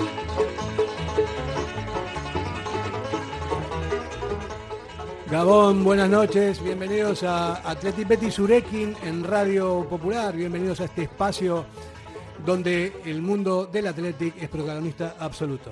Gabón, buenas noches, bienvenidos a Athletic Betis Urekin en Radio Popular, bienvenidos a este espacio donde el mundo del Athletic es protagonista absoluto.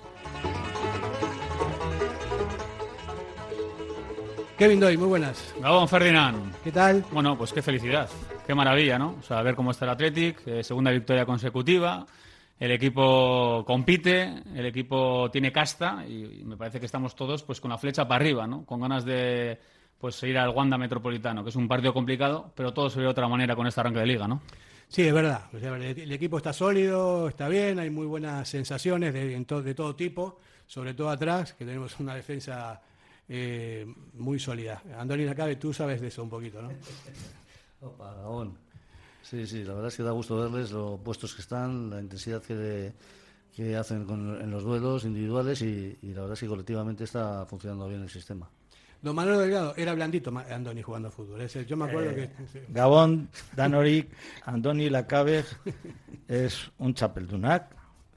Kevin Doy, muy buenas. Gabón, Ferdinand. ¿Qué tal? Bueno, pues qué felicidad, qué maravilla, ¿no? O sea, ver cómo está el Athletic, segunda victoria consecutiva, el equipo compite, el equipo tiene casta y me parece que estamos todos pues con la flecha para arriba, ¿no? Con ganas de pues ir al Wanda Metropolitano, que es un partido complicado, pero todo se ve de otra manera con este arranque de liga, ¿no? Sí, es verdad. O sea, el equipo está sólido, está bien, hay muy buenas sensaciones de todo tipo, sobre todo atrás, que tenemos una defensa muy sólida. Andoni Lacabe, tú sabes de eso un poquito, ¿no? Opa, Gabón. Sí, la verdad es que da gusto verles lo puestos que están, la intensidad que hacen en los duelos individuales y la verdad es que colectivamente está funcionando bien el sistema. Don Manuel Delgado, era blandito Andoni jugando a fútbol. Yo me acuerdo que... Gabón, Danoric, Andoni Lacabe es un chapeldunac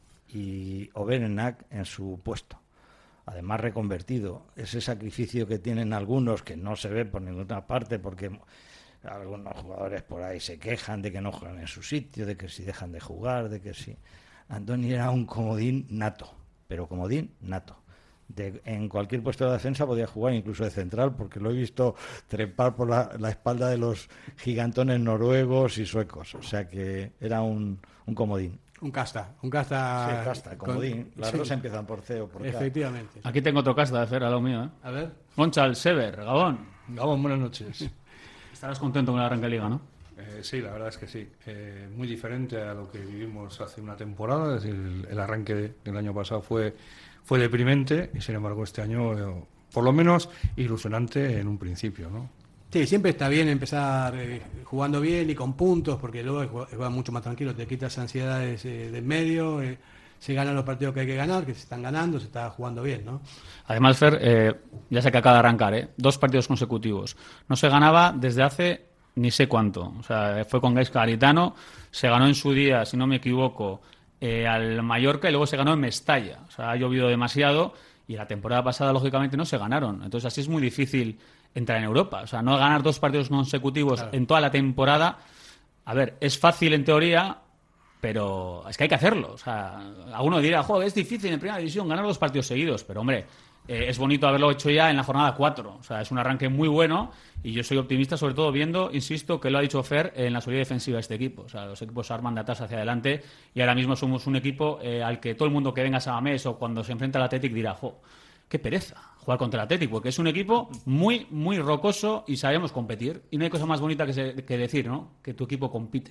y Oberenac en su puesto. Además reconvertido. Ese sacrificio que tienen algunos que no se ve por ninguna parte porque algunos jugadores por ahí se quejan de que no juegan en su sitio, de que si dejan de jugar, de que si... Andoni era un comodín nato, pero comodín nato. En cualquier puesto de defensa podía jugar, incluso de central, porque lo he visto trepar por la espalda de los gigantones noruegos y suecos. O sea que era un comodín. Un casta. Sí, casta, comodín. Las dos empiezan por C o por K. Efectivamente. Aquí tengo otro casta de Fer, a lo mío, ¿eh? A ver. Gonçal Sever, Gabón. Gabón, buenas noches. Estarás contento con el arranque de liga, ¿no? Sí, la verdad es que sí. Muy diferente a lo que vivimos hace una temporada. Es decir, el arranque del año pasado fue deprimente y, sin embargo, este año, por lo menos, ilusionante en un principio, ¿no? Sí, siempre está bien empezar jugando bien y con puntos, porque luego juega mucho más tranquilo, te quitas ansiedades de en medio, se ganan los partidos que hay que ganar, que se están ganando, se está jugando bien, ¿no? Además, Fer, ya sé que acaba de arrancar, 2 partidos consecutivos. No se ganaba desde hace ni sé cuánto. O sea, fue con Gaisca Garitano, se ganó en su día, si no me equivoco, al Mallorca y luego se ganó en Mestalla. O sea, ha llovido demasiado y la temporada pasada, lógicamente, no se ganaron. Entonces, así es muy difícil entrar en Europa. O sea, no ganar 2 partidos consecutivos en toda la temporada, a ver, es fácil en teoría, pero es que hay que hacerlo. O sea, alguno dirá, joder, es difícil en primera división ganar 2 partidos seguidos, pero hombre, es bonito haberlo hecho ya en la jornada 4. O sea, es un arranque muy bueno y yo soy optimista, sobre todo viendo, insisto, que lo ha dicho Fer, en la solidez defensiva de este equipo. O sea, los equipos se arman de atrás hacia adelante y ahora mismo somos un equipo al que todo el mundo que venga a Samamés o cuando se enfrenta al Athletic dirá, jo, qué pereza jugar contra el Athletic, porque es un equipo muy, muy rocoso y sabemos competir. Y no hay cosa más bonita que decir, ¿no? Que tu equipo compite.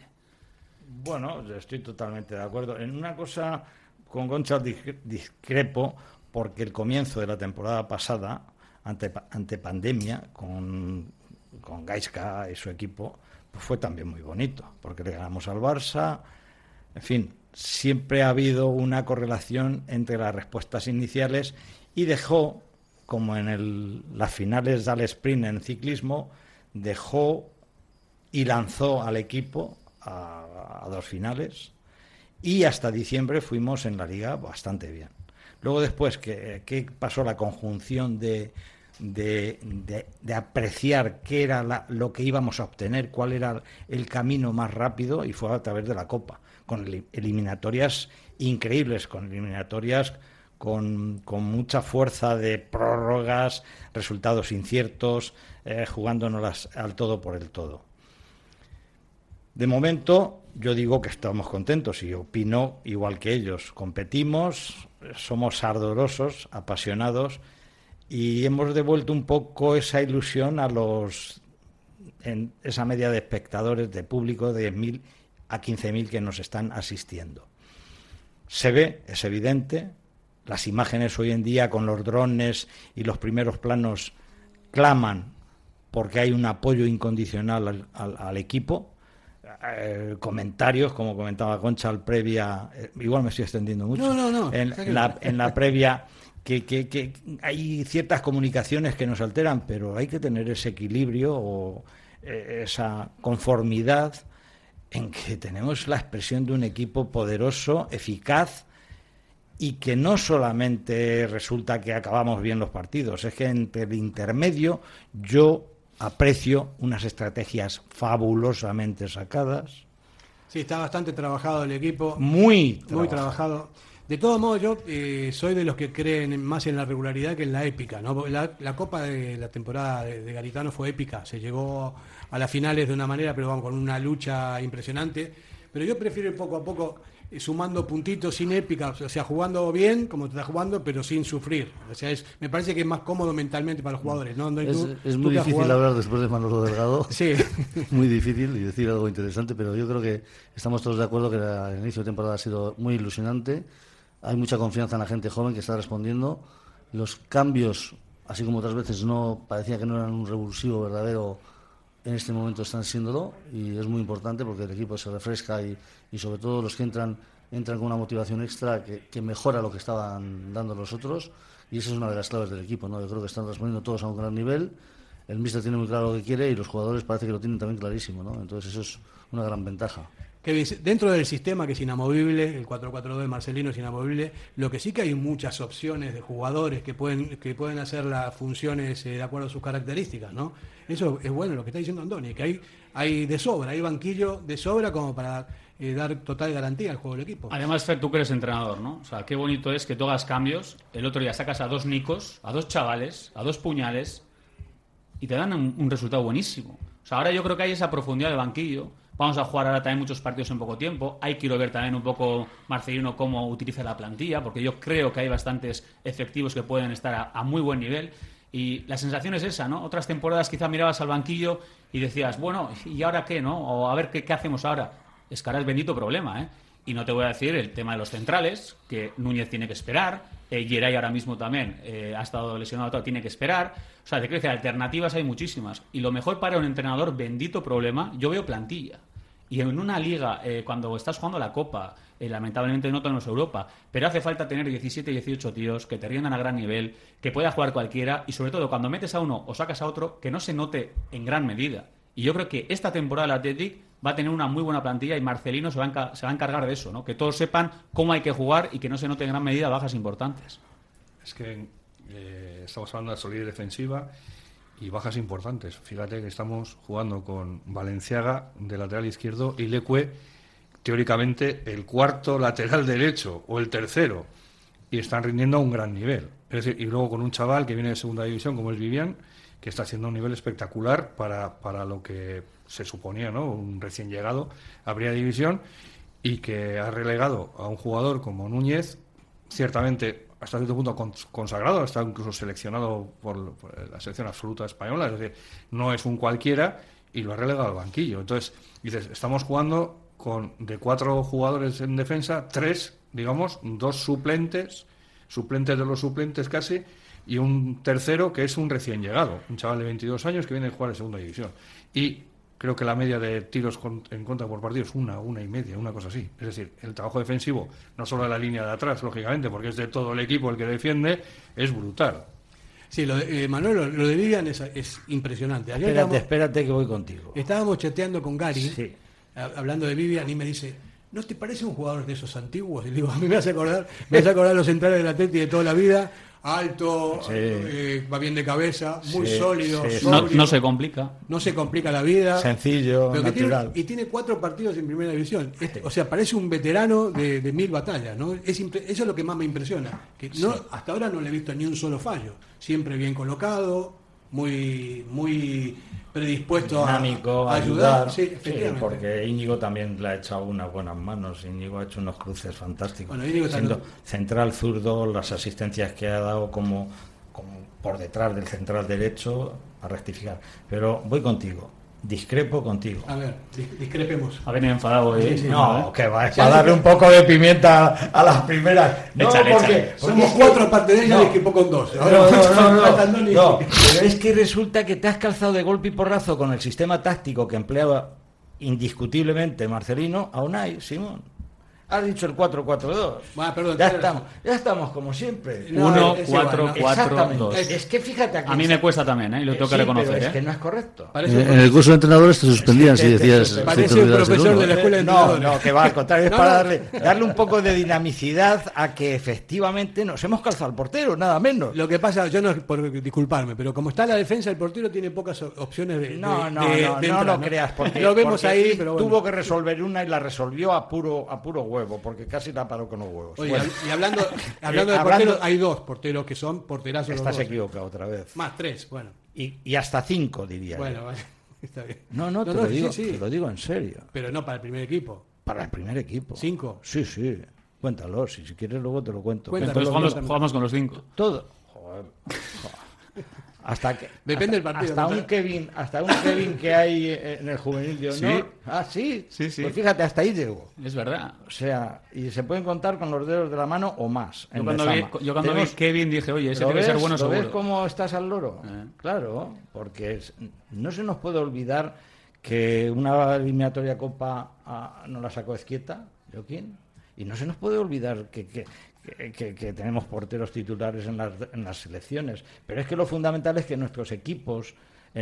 Bueno, estoy totalmente de acuerdo. En una cosa con Gonçal discrepo, porque el comienzo de la temporada pasada, ante pandemia, con Gaisca y su equipo, pues fue también muy bonito, porque le ganamos al Barça. En fin, siempre ha habido una correlación entre las respuestas iniciales y dejó, como en las finales del sprint en ciclismo, dejó y lanzó al equipo a 2 finales y hasta diciembre fuimos en la liga bastante bien. Luego después, ¿qué pasó? La conjunción de apreciar qué era lo que íbamos a obtener, cuál era el camino más rápido, y fue a través de la Copa, con eliminatorias increíbles, con eliminatorias con mucha fuerza de prórrogas, resultados inciertos, jugándonos al todo por el todo. De momento, yo digo que estamos contentos y opino igual que ellos. Competimos, somos ardorosos, apasionados y hemos devuelto un poco esa ilusión en esa media de espectadores, de público de 10.000 a 15.000 que nos están asistiendo. Se ve, es evidente, las imágenes hoy en día con los drones y los primeros planos claman porque hay un apoyo incondicional al equipo. Comentarios, como comentaba Gonçal previa, igual me estoy extendiendo mucho. No. En la previa, que hay ciertas comunicaciones que nos alteran, pero hay que tener ese equilibrio o esa conformidad en que tenemos la expresión de un equipo poderoso, eficaz y que no solamente resulta que acabamos bien los partidos, es que entre el intermedio yo aprecio unas estrategias fabulosamente sacadas. Sí, está bastante trabajado el equipo. Muy trabajado. De todos modos, yo soy de los que creen más en la regularidad que en la épica, ¿no? La Copa de la temporada de Garitano fue épica, se llegó a las finales de una manera, pero vamos, con una lucha impresionante. Pero yo prefiero ir poco a poco sumando puntitos sin épica, o sea, jugando bien, como te está jugando, pero sin sufrir. O sea, me parece que es más cómodo mentalmente para los jugadores, ¿no? Es muy difícil hablar después de Manolo Delgado. Sí. Muy difícil y decir algo interesante, pero yo creo que estamos todos de acuerdo que el inicio de temporada ha sido muy ilusionante. Hay mucha confianza en la gente joven que está respondiendo. Los cambios, así como otras veces no parecía que no eran un revulsivo verdadero, en este momento están siéndolo, y es muy importante porque el equipo se refresca y sobre todo los que entran con una motivación extra que mejora lo que estaban dando los otros, y esa es una de las claves del equipo, ¿no? Yo creo que están respondiendo todos a un gran nivel, el míster tiene muy claro lo que quiere y los jugadores parece que lo tienen también clarísimo, ¿no? Entonces eso es una gran ventaja. Kevin, dentro del sistema que es inamovible, el 4-4-2 de Marcelino es inamovible, lo que sí que hay muchas opciones de jugadores que pueden hacer las funciones de acuerdo a sus características, ¿no? Eso es bueno lo que está diciendo Andoni, que hay de sobra, hay banquillo de sobra como para dar total garantía al juego del equipo. Además, Fer, tú que eres entrenador, ¿no? O sea, qué bonito es que tú hagas cambios, el otro día sacas a 2 nicos, a 2 chavales, a 2 puñales y te dan un resultado buenísimo. O sea, ahora yo creo que hay esa profundidad de banquillo. Vamos a jugar ahora también muchos partidos en poco tiempo. Hay que ver también un poco Marcelino cómo utiliza la plantilla, porque yo creo que hay bastantes efectivos que pueden estar a muy buen nivel. Y la sensación es esa, ¿no? Otras temporadas quizá mirabas al banquillo y decías, bueno, ¿y ahora qué, no? O a ver qué hacemos ahora. Es que ahora es bendito problema, ¿eh? Y no te voy a decir el tema de los centrales, que Núñez tiene que esperar, Geray ahora mismo también ha estado lesionado, tiene que esperar. O sea, te creo que alternativas hay muchísimas. Y lo mejor para un entrenador, bendito problema, yo veo plantilla. Y en una liga, cuando estás jugando la Copa, lamentablemente no tenemos Europa, pero hace falta tener 17, 18 tíos que te rindan a gran nivel, que pueda jugar cualquiera, y sobre todo cuando metes a uno o sacas a otro, que no se note en gran medida. Y yo creo que esta temporada el Athletic va a tener una muy buena plantilla y Marcelino se va a encargar de eso, ¿no? Que todos sepan cómo hay que jugar y que no se note en gran medida bajas importantes. Es que estamos hablando de solidez defensiva y bajas importantes. Fíjate que estamos jugando con Valenciaga de lateral izquierdo y Leque, teóricamente el cuarto lateral derecho o el tercero, y están rindiendo a un gran nivel. Es decir, y luego con un chaval que viene de segunda división como es Vivian, que está haciendo un nivel espectacular para lo que se suponía, ¿no? Un recién llegado a primera división, y que ha relegado a un jugador como Núñez, ciertamente hasta cierto punto consagrado, está incluso seleccionado por la selección absoluta española, es decir, no es un cualquiera, y lo ha relegado al banquillo. Entonces, dices, estamos jugando de 4 jugadores en defensa, 3, digamos, 2 suplentes de los suplentes casi, y un tercero que es un recién llegado, un chaval de 22 años que viene a jugar en segunda división. Y creo que la media de tiros en contra por partido es una y media, una cosa así. Es decir, el trabajo defensivo, no solo de la línea de atrás, lógicamente, porque es de todo el equipo el que defiende, es brutal. Sí, Manuel, lo de Vivian es impresionante. Ayer Espérate que voy contigo. Estábamos chateando con Gary, sí, hablando de Vivian, y me dice, ¿no te parece un jugador de esos antiguos? Y le digo, a mí me hace acordar los centrales del Atleti de toda la vida. Alto, sí. Va bien de cabeza, muy sólido, no se complica. No se complica la vida. Sencillo, natural. Tiene 4 partidos en primera división. O sea, parece un veterano de 1000 batallas, ¿no? Eso es lo que más me impresiona. Que hasta ahora no le he visto ni un solo fallo. Siempre bien colocado, muy predispuesto dinámico, a ayudar. Sí, porque Íñigo también le ha echado unas buenas manos. Íñigo ha hecho unos cruces fantásticos. Bueno, Íñigo siendo central zurdo, las asistencias que ha dado como por detrás del central derecho a rectificar. Pero voy contigo. Discrepo contigo. A ver, discrepemos. Ha venido enfadado, ¿eh? Sí, no, que va, es para darle un poco de pimienta a las primeras. No, porque somos 4 aparte de ella, discrepo con 2. No, pero es que resulta que te has calzado de golpe y porrazo con el sistema táctico que empleaba indiscutiblemente Marcelino a Unai Simón. Has dicho el 4-4-2. Bueno, perdón, ya estamos como siempre. 1-4-4-2. Es que fíjate aquí. A mí me cuesta también, y lo tengo que reconocer. Pero es que no es correcto. En el curso de entrenadores te suspendían si decías... Parece un profesor de la escuela de entrenadores. No, que va al contrario, es para darle un poco de dinamicidad a que efectivamente nos hemos calzado al portero, nada menos. Lo que pasa, yo no, por disculparme, pero como está la defensa, el portero tiene pocas opciones de No entrar, lo creas, porque lo vemos porque ahí, pero bueno. tuvo que resolver una y la resolvió a puro huevo, porque casi la paró con los huevos. Oye, Bueno. y hablando de porteros, hay 2 porteros que son porterazos. Estás los 2. equivocado otra vez. Más 3, bueno. Y hasta 5, diría yo. Bueno, vale, está bien. No, te lo digo en serio. Pero no para el primer equipo. Para el primer equipo. 5. Sí. Cuéntalo, si quieres luego te lo cuento. Entonces jugamos con los 5. Todo. Joder. Hasta que depende del partido. Hasta un Kevin que hay en el juvenil de honor. ¿Sí? Sí. Pues fíjate, hasta ahí llegó. Es verdad. O sea, y se pueden contar con los dedos de la mano o más. Yo cuando vi Kevin dije, oye, ese tiene que ser bueno seguro. ¿Ves cómo estás al loro? Claro, porque no se nos puede olvidar que una eliminatoria Copa no la sacó Ezquieta, Joaquín, y no se nos puede olvidar que tenemos porteros titulares en las selecciones, pero es que lo fundamental es que en nuestros equipos,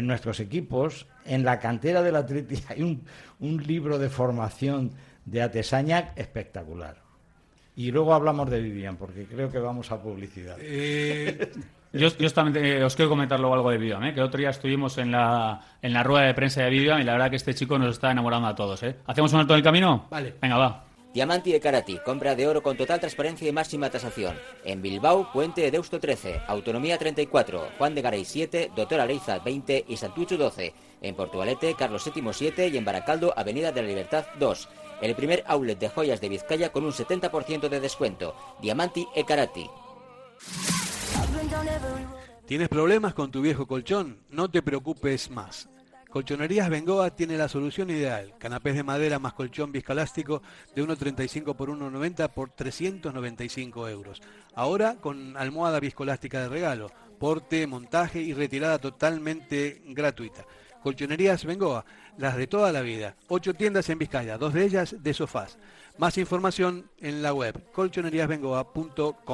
en la cantera del Atleti hay un libro de formación de Atesañac espectacular. Y luego hablamos de Vivian, porque creo que vamos a publicidad. Yo también os quiero comentar luego algo de Vivian, que otro día estuvimos en la rueda de prensa de Vivian y la verdad que este chico nos está enamorando a todos. ¿Hacemos un alto en el camino? Vale. Venga, va. Diamanti e Karati, compra de oro con total transparencia y máxima tasación. En Bilbao, Puente de Deusto 13, Autonomía 34, Juan de Garay 7, Doctor Aleiza 20 y Santucho 12. En Portugalete, Carlos VII 7 y en Baracaldo, Avenida de la Libertad 2. El primer outlet de joyas de Vizcaya con un 70% de descuento. Diamanti e Karati. ¿Tienes problemas con tu viejo colchón? No te preocupes más. Colchonerías Bengoa tiene la solución ideal. Canapés de madera más colchón viscoelástico de 1,35 por 1,90 por 395 euros. Ahora con almohada viscoelástica de regalo. Porte, montaje y retirada totalmente gratuita. Colchonerías Bengoa, las de toda la vida. 8 tiendas en Vizcaya, 2 de ellas de sofás. Más información en la web colchoneríasbengoa.com.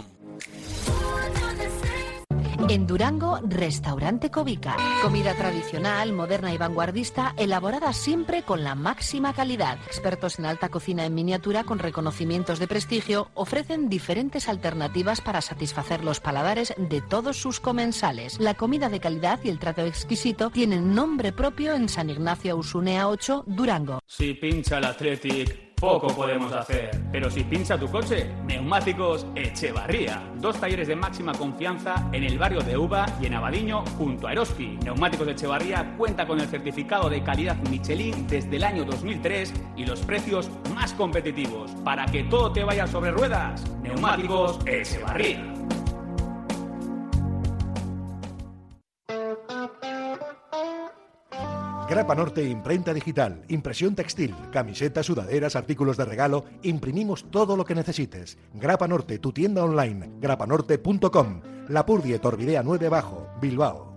En Durango, Restaurante Cobica. Comida tradicional, moderna y vanguardista, elaborada siempre con la máxima calidad. Expertos en alta cocina en miniatura con reconocimientos de prestigio ofrecen diferentes alternativas para satisfacer los paladares de todos sus comensales. La comida de calidad y el trato exquisito tienen nombre propio en San Ignacio Usunea 8, Durango. Si pincha el Athletic, poco podemos hacer. Pero si pincha tu coche, Neumáticos Echevarría. 2 talleres de máxima confianza en el barrio de Uva y en Abadiño junto a Eroski. Neumáticos Echevarría cuenta con el certificado de calidad Michelin desde el año 2003 y los precios más competitivos. Para que todo te vaya sobre ruedas, Neumáticos Echevarría. Grapa Norte Imprenta Digital, impresión textil, camisetas, sudaderas, artículos de regalo, imprimimos todo lo que necesites. Grapa Norte, tu tienda online, grapanorte.com, Lapurdi Torvidea 9 Bajo, Bilbao.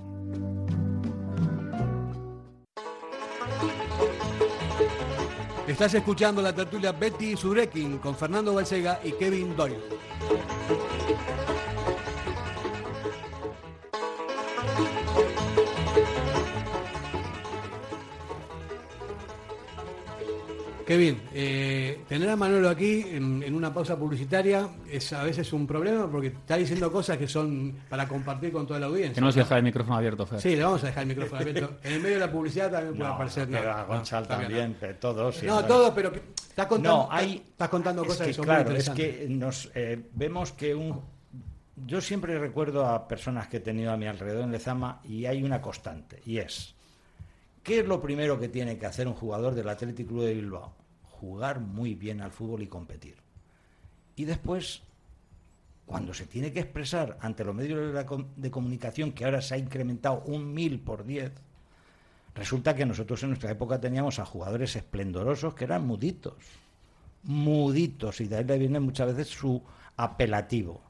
Estás escuchando la tertulia Betty Surekin con Fernando Balsega y Kevin Doyle. Kevin, tener a Manolo aquí en una pausa publicitaria es a veces un problema porque está diciendo cosas que son para compartir con toda la audiencia. Tenemos que dejar el micrófono abierto, Fer. Sí, le vamos a dejar el micrófono abierto. En el medio de la publicidad también puede aparecer. Gonzalo también, todos. No, todos, pero estás contando, estás contando cosas que son muy interesantes. Es que nos vemos que yo siempre recuerdo a personas que he tenido a mi alrededor en Lezama y hay una constante, y es ¿qué es lo primero que tiene que hacer un jugador del Athletic Club de Bilbao? Jugar muy bien al fútbol y competir. Y después, cuando se tiene que expresar ante los medios de comunicación, que ahora se ha incrementado 1.000 por 10, resulta que nosotros en nuestra época teníamos a jugadores esplendorosos que eran muditos, y de ahí le viene muchas veces su apelativo.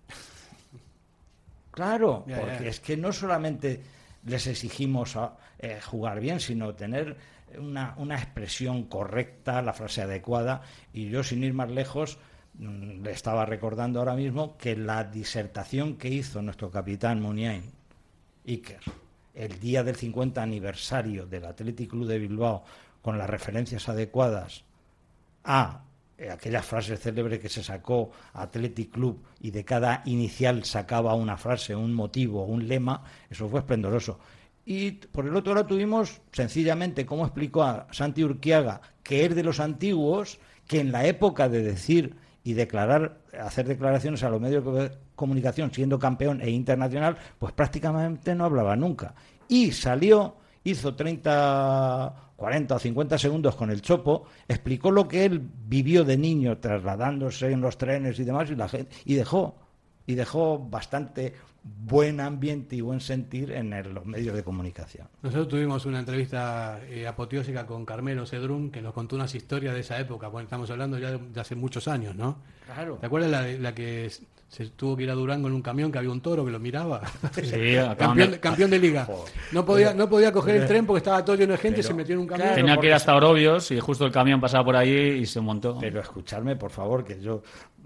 Claro, porque es que no solamente les exigimos jugar bien, sino tener una expresión correcta, la frase adecuada, y yo, sin ir más lejos, le estaba recordando ahora mismo que la disertación que hizo nuestro capitán Muniain Iker el día del 50 aniversario del Athletic Club de Bilbao, con las referencias adecuadas a aquella frase célebre que se sacó Athletic Club, y de cada inicial sacaba una frase, un motivo, un lema, eso fue esplendoroso. Y por el otro lado tuvimos, sencillamente, como explicó a Santi Urquiaga, que es de los antiguos, que en la época de decir y hacer declaraciones a los medios de comunicación, siendo campeón e internacional, pues prácticamente no hablaba nunca. Y salió, hizo 30, 40 o 50 segundos con el Chopo, explicó lo que él vivió de niño trasladándose en los trenes y demás, y dejó bastante buen ambiente y buen sentir en los medios de comunicación. Nosotros tuvimos una entrevista apoteósica con Carmelo Cedrún, que nos contó unas historias de esa época, cuando estamos hablando ya de hace muchos años, ¿no? Claro. ¿Te acuerdas la que se tuvo que ir a Durango en un camión, que había un toro que lo miraba? Sí, campeón de liga. No podía coger el tren porque estaba todo lleno de gente, se metió en un camión. Claro, tenía que ir hasta Orobios y justo el camión pasaba por allí y se montó. Pero escuchadme, por favor, que yo...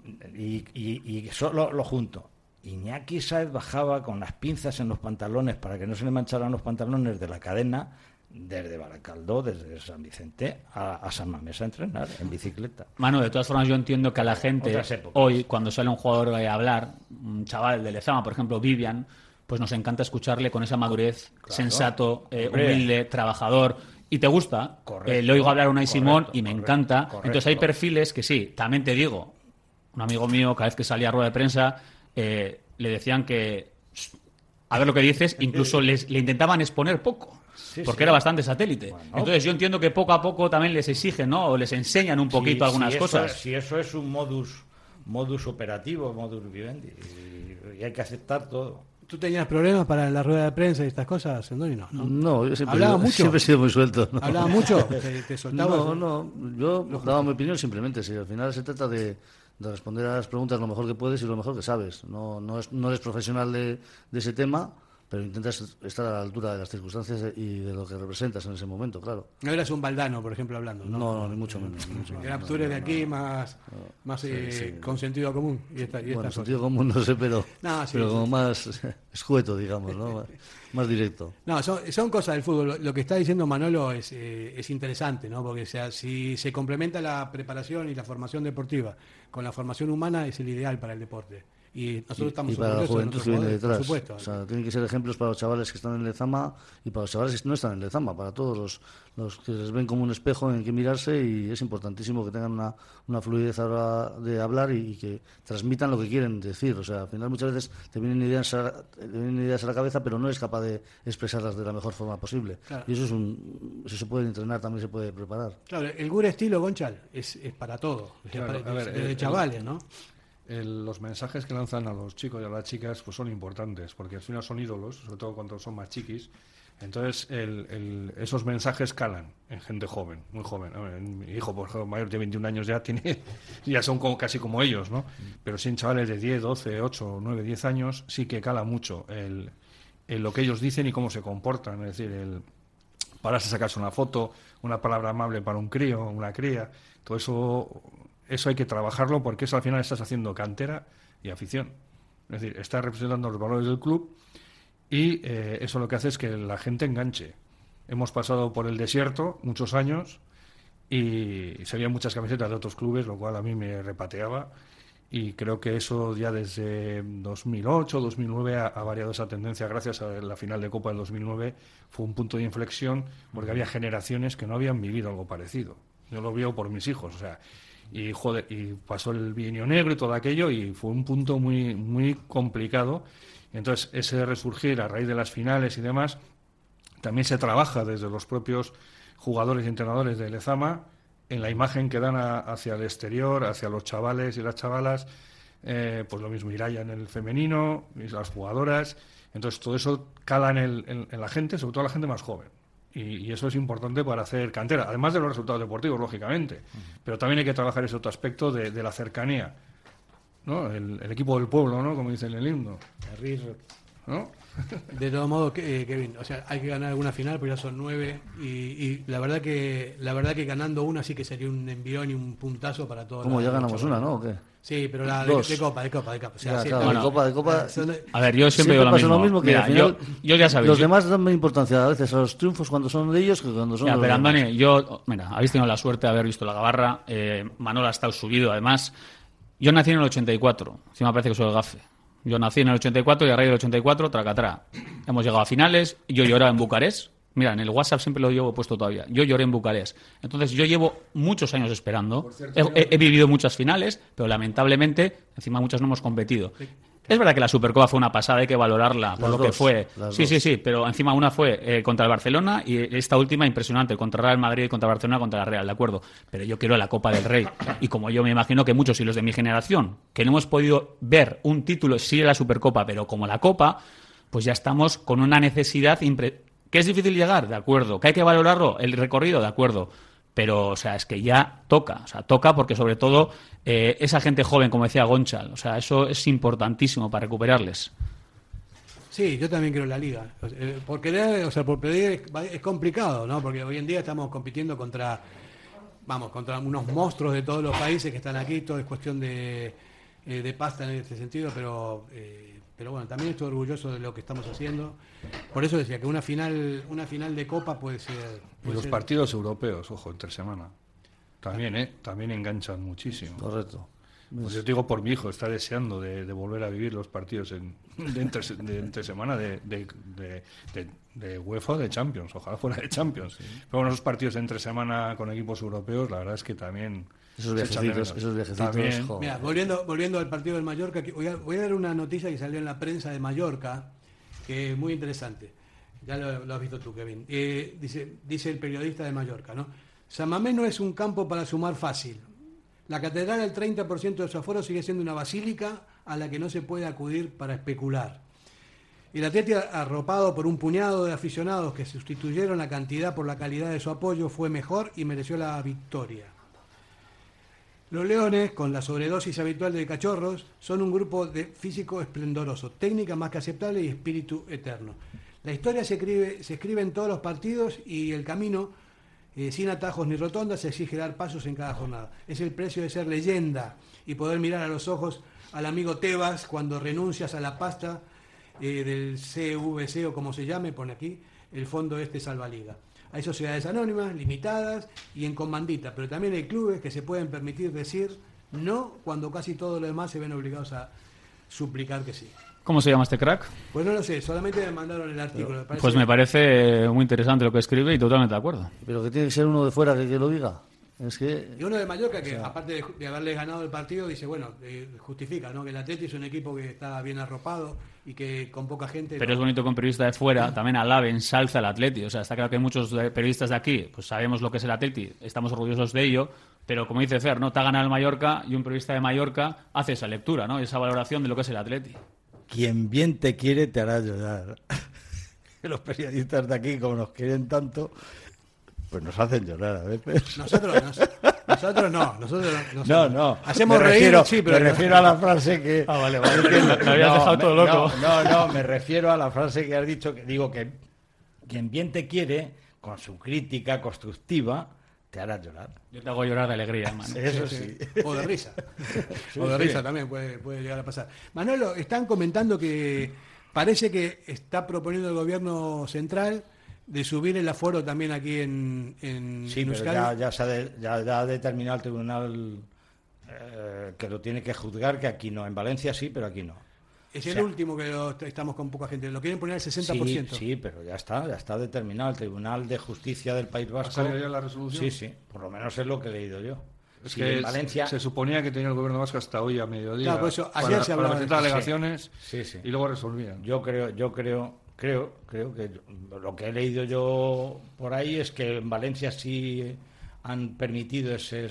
Y solo lo junto. Iñaki Sáez bajaba con las pinzas en los pantalones para que no se le mancharan los pantalones de la cadena desde Baracaldo, desde San Vicente a San Mamés a entrenar en bicicleta. Manu, de todas formas yo entiendo que a la gente hoy, cuando sale un jugador a hablar, un chaval de Lezama, por ejemplo, Vivian, pues nos encanta escucharle con esa madurez, sensato, humilde, trabajador. Y te gusta, le oigo hablar a Unai Simón y me encanta. Entonces hay perfiles que sí, también te digo, un amigo mío cada vez que salía a rueda de prensa le decían que a ver lo que dices, incluso le intentaban exponer poco, porque era bastante satélite. Bueno, entonces yo entiendo que poco a poco también les exigen, ¿no? O les enseñan un poquito algunas cosas. Si eso es un modus operativo, modus vivendi, y hay que aceptar todo. ¿Tú tenías problemas para la rueda de prensa y estas cosas, Andoni? No, yo siempre he sido muy suelto. ¿No? ¿Hablaba mucho? ¿Te soltabas? No, yo daba mi opinión simplemente. Si al final se trata de responder a las preguntas lo mejor que puedes y lo mejor que sabes. No eres profesional de ese tema, pero intentas estar a la altura de las circunstancias y de lo que representas en ese momento, claro. No eras un Valdano, por ejemplo, hablando, ¿no? No, ni mucho menos. Era tú eres de aquí, más con sentido común. Bueno, sentido común no sé, pero como más escueto, digamos, ¿no? Más directo. No, son cosas del fútbol. Lo que está diciendo Manolo es interesante, ¿no? Porque si se complementa la preparación y la formación deportiva con la formación humana, es el ideal para el deporte. Y nosotros estamos para la juventud que viene detrás. Por supuesto. O sea, tienen que ser ejemplos para los chavales que están en Lezama y para los chavales que no están en Lezama, para todos los que les ven como un espejo en que mirarse, y es importantísimo que tengan una fluidez a la hora de hablar y que transmitan lo que quieren decir. O sea, al final muchas veces te vienen ideas a la cabeza, pero no eres capaz de expresarlas de la mejor forma posible. Claro. Y eso se puede entrenar, también se puede preparar. Claro, el Gure estilo, Gonchal, es para todo. Claro, desde chavales, ¿no? Los mensajes que lanzan a los chicos y a las chicas pues son importantes, porque al final son ídolos, sobre todo cuando son más chiquis. Entonces esos mensajes calan en gente joven, muy joven. Mi hijo, por ejemplo, mayor de 21 años ya son casi como ellos, ¿no? Pero sí, en chavales de 10, 12, 8, 9, 10 años sí que cala mucho lo que ellos dicen y cómo se comportan. Es decir, pararse a sacarse una foto, una palabra amable para un crío, una cría, todo eso hay que trabajarlo, porque eso al final estás haciendo cantera y afición. Es decir, estás representando los valores del club y eso lo que hace es que la gente enganche. Hemos pasado por el desierto muchos años y se veían muchas camisetas de otros clubes, lo cual a mí me repateaba, y creo que eso ya desde 2008, 2009 ha variado esa tendencia. Gracias a la final de Copa del 2009 fue un punto de inflexión, porque había generaciones que no habían vivido algo parecido. Yo lo veo por mis hijos, o sea... Y pasó el bienio negro y todo aquello, y fue un punto muy, muy complicado. Entonces, ese resurgir a raíz de las finales y demás, también se trabaja desde los propios jugadores y entrenadores de Lezama en la imagen que dan hacia el exterior, hacia los chavales y las chavalas. Pues lo mismo Iraya en el femenino, y las jugadoras. Entonces, todo eso cala en la gente, sobre todo la gente más joven. Y eso es importante para hacer cantera, además de los resultados deportivos, lógicamente. Pero también hay que trabajar ese otro aspecto de la cercanía, ¿no? El equipo del pueblo, ¿no? Como dice en el himno. ¿no? De todos modos, Kevin, o sea, hay que ganar alguna final, porque ya son 9 y la verdad que ganando una sí que sería un envión y un puntazo para todos. ¿Cómo ya ganamos una, no? ¿O qué? Sí, pero la Dos. de Copa. O sea, Ya, sí, claro, bueno, de Copa. A ver, yo siempre digo pasa lo mismo. que Mira, al final yo ya sabéis. los demás dan más importancia a veces a los triunfos cuando son de ellos que cuando son Ya, de los pero demás. Andoni, mira, habéis tenido la suerte de haber visto la gabarra. Manolo ha estado subido, además. Yo nací en el 84, encima parece que soy el gafe. Yo nací en el 84 y a raíz del 84, tracatrá. Hemos llegado a finales, yo lloraba en Bucarest. Mira, en el WhatsApp siempre lo llevo puesto todavía. Yo lloré en Bucarest. Entonces, yo llevo muchos años esperando. He vivido muchas finales, pero lamentablemente, encima muchas no hemos competido. Es verdad que la Supercopa fue una pasada, hay que valorarla por Las lo dos, que fue. las Sí, dos. sí, sí, pero encima una fue contra el Barcelona y esta última impresionante, contra Real Madrid, contra Barcelona, contra la Real, ¿de acuerdo? Pero yo quiero la Copa del Rey. Y como yo me imagino que muchos y los de mi generación, que no hemos podido ver un título, sí la Supercopa, pero como la Copa, pues ya estamos con una necesidad que es difícil llegar, de acuerdo. Que hay que valorarlo, el recorrido, de acuerdo. Pero, o sea, es que ya toca porque sobre todo esa gente joven, como decía Gonchal, o sea, eso es importantísimo para recuperarles. Sí, yo también creo en la liga. Por querer, o sea, por pedir es complicado, ¿no? Porque hoy en día estamos compitiendo contra unos monstruos de todos los países que están aquí. Todo es cuestión de pasta en este sentido, pero bueno, también estoy orgulloso de lo que estamos haciendo. Por eso decía que una final de Copa puede ser. Y los partidos europeos, ojo, entre semana. También, también enganchan muchísimo. Correcto. Pues yo te digo por mi hijo, está deseando de volver a vivir los partidos de entre semana de UEFA o de Champions. Ojalá fuera de Champions. Pero bueno, esos partidos de entre semana con equipos europeos, la verdad es que también... Esos viajecitos. También. Joder. Mira, volviendo al partido del Mallorca, que voy a dar una noticia que salió en la prensa de Mallorca, que es muy interesante. Ya lo has visto tú, Kevin. Dice el periodista de Mallorca, ¿no? San Mamés no es un campo para sumar fácil. La catedral, el 30% de su aforo sigue siendo una basílica a la que no se puede acudir para especular. El Atleti, arropado por un puñado de aficionados que sustituyeron la cantidad por la calidad de su apoyo, fue mejor y mereció la victoria. Los Leones, con la sobredosis habitual de cachorros, son un grupo de físico esplendoroso, técnica más que aceptable y espíritu eterno. La historia se escribe en todos los partidos y el camino, sin atajos ni rotondas, se exige dar pasos en cada jornada. Es el precio de ser leyenda y poder mirar a los ojos al amigo Tebas cuando renuncias a la pasta del CVC o como se llame, pone aquí, el Fondo Salvaliga. Hay sociedades anónimas, limitadas y en comandita, pero también hay clubes que se pueden permitir decir no cuando casi todos los demás se ven obligados a suplicar que sí. ¿Cómo se llama este crack? Pues no lo sé, solamente me mandaron el artículo. Pues me parece muy interesante lo que escribe y totalmente de acuerdo. Pero que tiene que ser uno de fuera que lo diga. Es que... Y uno de Mallorca que, aparte de haberle ganado el partido, dice, bueno, justifica, ¿no? Que el Atleti es un equipo que está bien arropado y que con poca gente... Pero es bonito que un periodista de fuera también alabe, ensalza al Atleti. O sea, está claro que muchos periodistas de aquí pues sabemos lo que es el Atleti, estamos orgullosos de ello, pero como dice Fer, ¿no? Te ha ganado el Mallorca y un periodista de Mallorca hace esa lectura, ¿no? Esa valoración de lo que es el Atleti. Quien bien te quiere te hará llorar. Los periodistas de aquí, como nos quieren tanto, pues nos hacen llorar a veces. Nosotros no. No. Hacemos me reír, refiero, sí, pero... Me refiero a la frase que... Vale. Me habías dejado todo loco. No, me refiero a la frase que has dicho, que digo que quien bien te quiere, con su crítica constructiva, te hará llorar. Yo te hago llorar de alegría, hermano. Eso sí. O de risa. Risa también puede llegar a pasar. Manolo, están comentando que parece que está proponiendo el gobierno central de subir el aforo también aquí en sí, pero Euskadi. ya ha determinado el tribunal que lo tiene que juzgar, que aquí no. En Valencia sí, pero aquí no. Es el último que estamos con poca gente. Lo quieren poner al 60%. Sí, pero ya está determinado. El Tribunal de Justicia del País Vasco... ¿Ha salido ya la resolución? Sí, por lo menos es lo que he leído yo. Es sí, que en Valencia... se suponía que tenía el gobierno vasco hasta hoy a mediodía, claro, por eso, ayer se hablaba para presentar de... alegaciones sí. Y luego resolvían. Yo creo que lo que he leído yo por ahí es que en Valencia sí han permitido ese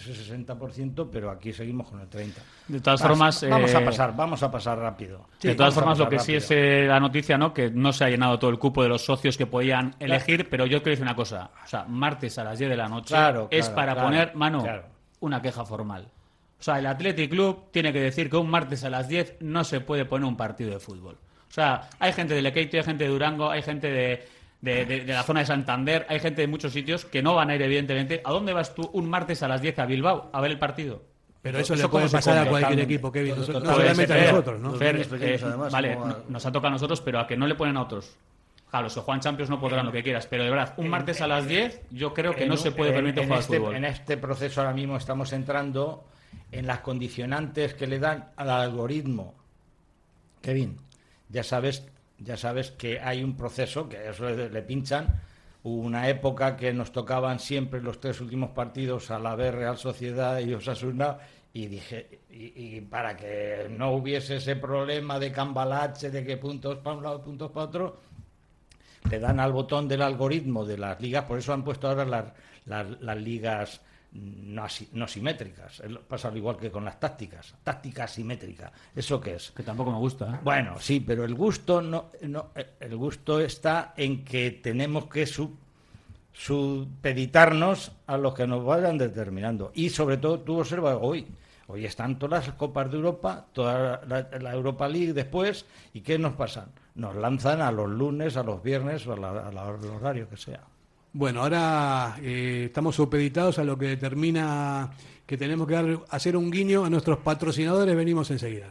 60%, pero aquí seguimos con el 30%. De todas formas... Vamos a pasar rápido. Sí, de todas formas, lo que sí es la noticia, ¿no? Que no se ha llenado todo el cupo de los socios que podían elegir, pero yo quiero decir una cosa. O sea, martes a las 10 de la noche es para poner, una queja formal. O sea, el Athletic Club tiene que decir que un martes a las 10 no se puede poner un partido de fútbol. O sea, hay gente de Lekeitio, hay gente de Durango, hay gente de la zona de Santander, hay gente de muchos sitios que no van a ir, evidentemente. ¿A dónde vas tú un martes a las 10 a Bilbao a ver el partido? Pero eso le puede pasar a cualquier equipo, Kevin. No solamente a nosotros, ¿no? Vale, nos ha tocado a nosotros, pero a que no le ponen a otros. Claro, los que juegan Champions no podrán lo que quieras, pero de verdad, un martes a las 10 yo creo que no se puede permitir jugar al fútbol. En este proceso ahora mismo estamos entrando en las condicionantes que le dan al algoritmo. Kevin, ya sabes que hay un proceso, que eso le pinchan. Hubo una época que nos tocaban siempre los 3 últimos partidos a la B, Real Sociedad y Osasuna, y dije, y para que no hubiese ese problema de cambalache, de que puntos para un lado, puntos para otro, le dan al botón del algoritmo de las ligas. Por eso han puesto ahora las ligas no simétricas. Pasa al igual que con las tácticas simétricas. ¿Eso qué es? Que tampoco me gusta, ¿eh? Bueno, sí, pero el gusto el gusto está en que tenemos que supeditarnos a los que nos vayan determinando. Y sobre todo, tú observas hoy están todas las Copas de Europa, toda la Europa League después, ¿y qué nos pasan? Nos lanzan a los lunes, a los viernes o al horario que sea. Bueno, ahora estamos supeditados a lo que determina que tenemos que hacer un guiño a nuestros patrocinadores. Venimos enseguida.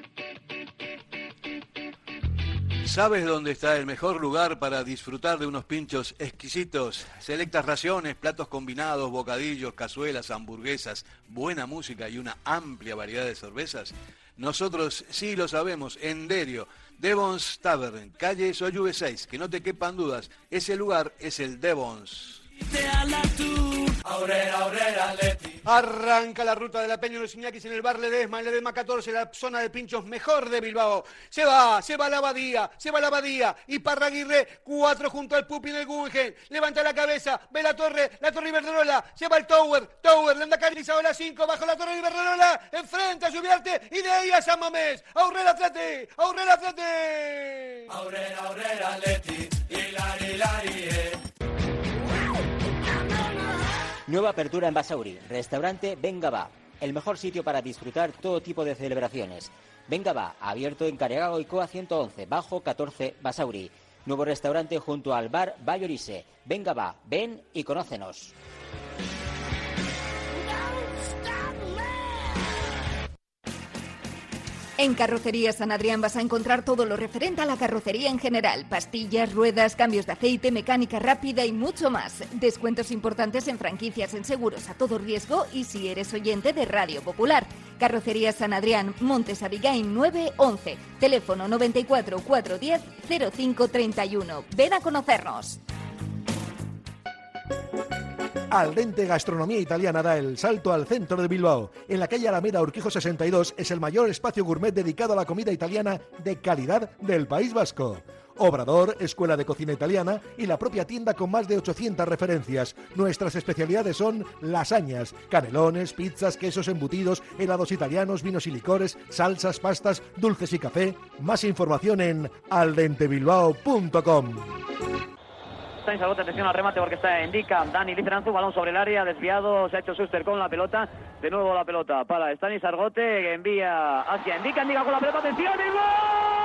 ¿Sabes dónde está el mejor lugar para disfrutar de unos pinchos exquisitos? Selectas raciones, platos combinados, bocadillos, cazuelas, hamburguesas, buena música y una amplia variedad de cervezas. Nosotros sí lo sabemos, en Derio, Devons Tavern, calle Soyuve 6, que no te quepan dudas, ese lugar es el Devons. Arranca la ruta de la Peña de los Iñakis en el bar Ledesma, en Ledesma 14, la zona de pinchos mejor de Bilbao. Se va la Abadía, y Parraguirre, 4 junto al Pupi en el Guggenheim. Levanta la cabeza, ve la torre Iberdrola, se va el Tower, Lendakari Isaola 5, bajo la torre Iberdrola, enfrente a Lluviarte, y de ahí a San Mamés. Aurrera Atleti. Aurrera Atleti, hilari. Nueva apertura en Basauri, restaurante Venga Va, el mejor sitio para disfrutar todo tipo de celebraciones. Venga Va, abierto en Careaga Goicoa 111, bajo 14 Basauri. Nuevo restaurante junto al bar Bayorise. Venga Va, ven y conócenos. En Carrocería San Adrián vas a encontrar todo lo referente a la carrocería en general. Pastillas, ruedas, cambios de aceite, mecánica rápida y mucho más. Descuentos importantes en franquicias, en seguros a todo riesgo y si eres oyente de Radio Popular. Carrocería San Adrián, Montes Abigain 911. Teléfono 94 410 0531. Ven a conocernos. Al Dente Gastronomía Italiana da el salto al centro de Bilbao. En la calle Alameda Urquijo 62 es el mayor espacio gourmet dedicado a la comida italiana de calidad del País Vasco. Obrador, escuela de cocina italiana y la propia tienda con más de 800 referencias. Nuestras especialidades son lasañas, canelones, pizzas, quesos embutidos, helados italianos, vinos y licores, salsas, pastas, dulces y café. Más información en aldentebilbao.com. Sainz Argote, atención al remate porque está indica Dani Liceranzu, balón sobre el área, desviado, se ha hecho Schuster con la pelota, de nuevo la pelota para Stanis Argote, que envía hacia indica con la pelota, atención y ¡gol!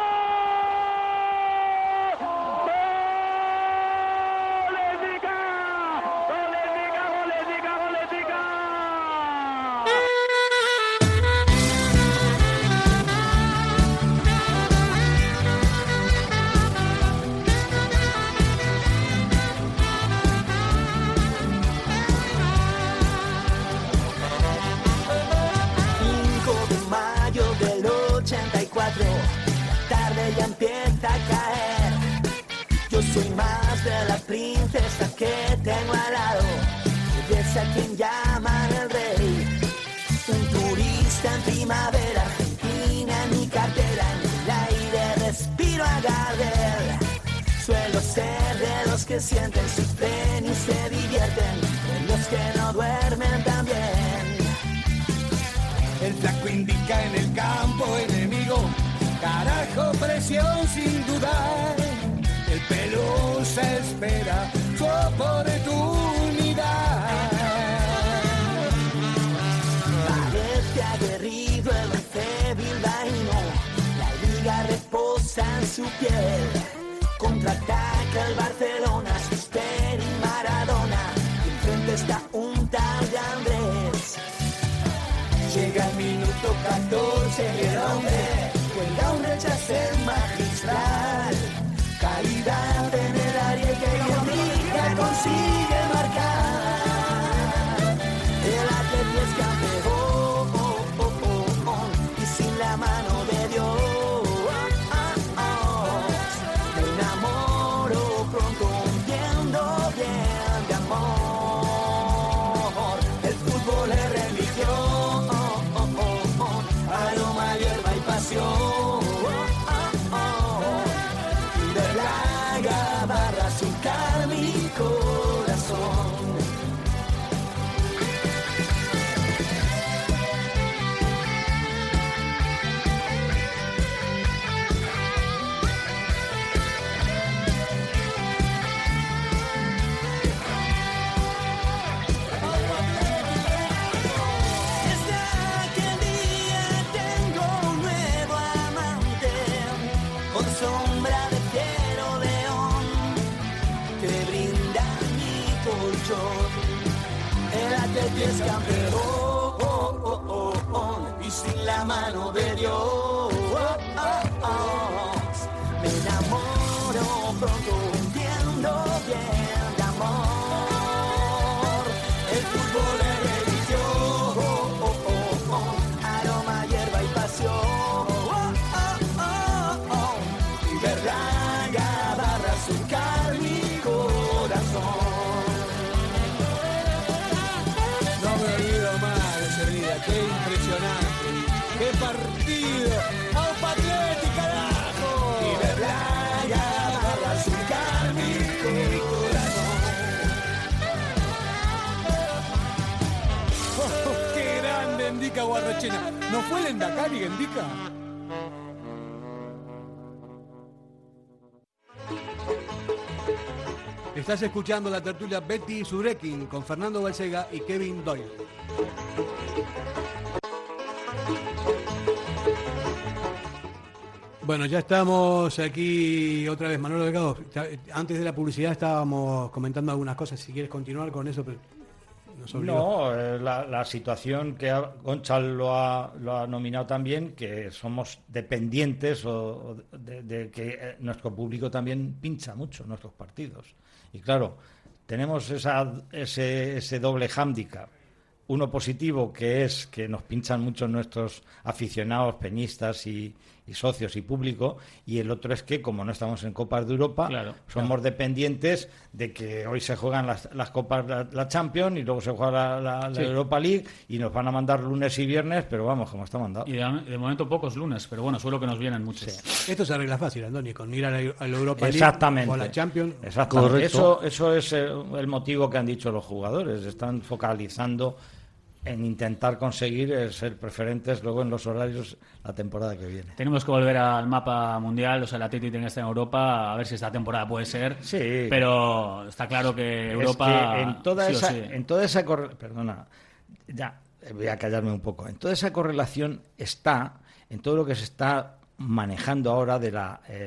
Ya empieza a caer. Yo soy más de la princesa que tengo al lado, de esa quien llaman el rey. Un turista en primavera, Argentina en mi cartera, en el aire respiro a Gardel. Suelo ser de los que sienten, sufren y se divierten, de los que no duermen también. El flaco indica en el campo enemigo. Carajo, presión sin dudar. El Pelusa espera su oportunidad. Parece aguerrido el once bilbaíno. La liga reposa besa en su piel. Contraataca el Barcelona, Suster y Maradona. Y enfrente está un tal de Andrés. Llega el minuto 14 y el hombre cuelga un rechace magistral. Calidad en el área que Guernica consigue marcar. El Atleti es campeón y sin la mano de Dios. Me enamoro pronto viendo bien de amor. El fútbol es religión, aroma, hierba y pasión. Barra surcar mi corazón. Desde aquel día tengo un nuevo amante con sombra de fiero león que brinda mi colchón. El Atleti es campeón y sin la mano de Dios me enamoro pronto viendo bien de amor. El fútbol es religión, aroma, hierba y pasión. Y Berlanga barra surcar mi corazón. No me olvido más de ese día, qué impresionante, qué partido. ¡Aupa Atleti, carajo! Y Berlanga barra surcar mi corazón. Oh, ¡qué grande Endica Guarrochena! ¿No fue el Endacari, Endica? Estás escuchando la tertulia Betty Surekin con Fernando Balsega y Kevin Doyle. Bueno, ya estamos aquí otra vez, Manolo Delgado. Antes de la publicidad estábamos comentando algunas cosas. Si quieres continuar con eso, pero nos obligó. No, la situación que Gonzalo lo ha nominado también, que somos dependientes de que nuestro público también pincha mucho nuestros partidos. Y claro, tenemos ese doble hándicap. Uno positivo, que es que nos pinchan mucho nuestros aficionados, peñistas y socios y público, y el otro es que, como no estamos en Copas de Europa, somos dependientes de que hoy se juegan las Copas, la Champions, y luego se juega la Europa League, y nos van a mandar lunes y viernes, pero vamos, como está mandado. Y de momento pocos lunes, pero bueno, seguro que nos vienen muchos. Sí. Esto se arregla fácil, Andoni, con ir a la Europa League o a la Champions. Exactamente. Eso es el motivo que han dicho los jugadores. Están focalizando en intentar conseguir ser preferentes luego en los horarios la temporada que viene. Tenemos que volver al mapa mundial, o sea, el Atleti tiene que estar en Europa, a ver si esta temporada puede ser. Sí. Pero está claro que Europa... Es que en toda esa perdona, ya voy a callarme un poco. En toda esa correlación está, en todo lo que se está manejando ahora de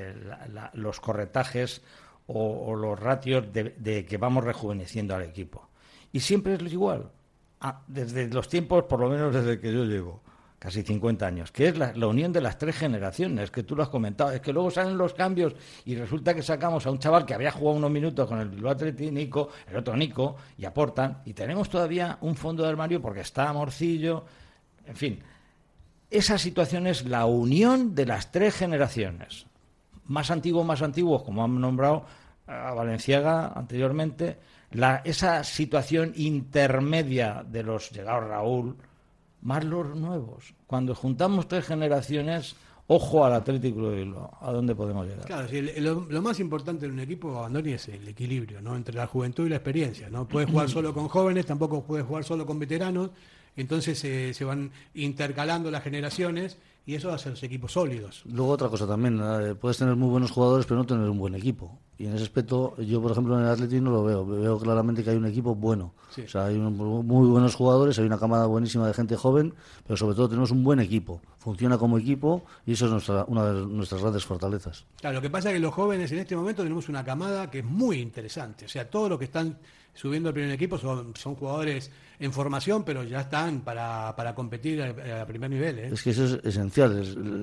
los corretajes o los ratios de que vamos rejuveneciendo al equipo. Y siempre es igual. Desde los tiempos, por lo menos desde que yo llevo, casi 50 años, que es la unión de las tres generaciones, que tú lo has comentado. Es que luego salen los cambios y resulta que sacamos a un chaval que había jugado unos minutos con el Bilbao Athletic, Nico, el otro Nico, y aportan, y tenemos todavía un fondo de armario porque está Morcillo, en fin. Esa situación es la unión de las tres generaciones. Más antiguos, como han nombrado a Valenciaga anteriormente, esa situación intermedia de los llegados Raúl, más los nuevos. Cuando juntamos tres generaciones, ojo al Atlético de Bilbao, ¿a dónde podemos llegar? Claro, sí, lo más importante en un equipo, Andoni, es el equilibrio, ¿no? Entre la juventud y la experiencia. No puedes jugar solo con jóvenes, tampoco puedes jugar solo con veteranos. Entonces se van intercalando las generaciones y eso hace los equipos sólidos. Luego otra cosa también, puedes tener muy buenos jugadores pero no tener un buen equipo. Y en ese aspecto, yo por ejemplo en el Athletic no lo veo. Veo claramente que hay un equipo bueno. Sí. O sea, hay muy buenos jugadores, hay una camada buenísima de gente joven, pero sobre todo tenemos un buen equipo. Funciona como equipo y eso es una de nuestras grandes fortalezas. Claro, lo que pasa es que los jóvenes en este momento tenemos una camada que es muy interesante. O sea, todos los que están subiendo al primer equipo son jugadores en formación, pero ya están para competir a primer nivel. Es que eso es esencial.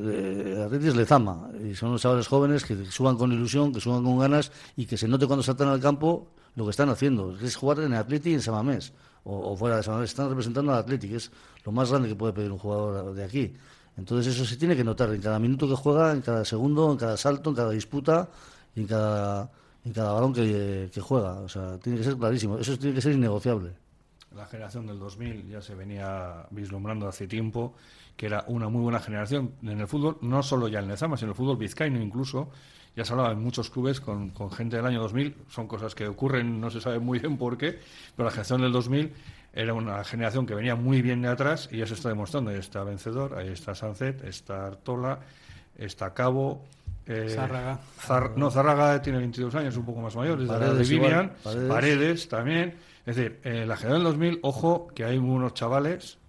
El Athletic es Lezama y son los chavales jóvenes que suban con ilusión, que suban con ganas y que se note cuando saltan al campo lo que están haciendo. Es jugar en el Athletic y en Samamés o fuera de Samamés. Están representando al Athletic, que es lo más grande que puede pedir un jugador de aquí. Entonces eso se tiene que notar en cada minuto que juega, en cada segundo, en cada salto, en cada disputa y en cada balón que juega. O sea, tiene que ser clarísimo. Eso tiene que ser innegociable. La generación del 2000 ya se venía vislumbrando hace tiempo que era una muy buena generación en el fútbol, no solo ya en Lezama, sino en el fútbol vizcaíno incluso. Ya se hablaba en muchos clubes con gente del año 2000, son cosas que ocurren, no se sabe muy bien por qué, pero la generación del 2000 era una generación que venía muy bien de atrás y ya se está demostrando. Ahí está Vencedor, ahí está Sancet, está Artola, está Cabo... Zárraga. Zárraga tiene 22 años, un poco más mayor, es de Vivian, Paredes también. Es decir, la generación del 2000, ojo, que hay unos chavales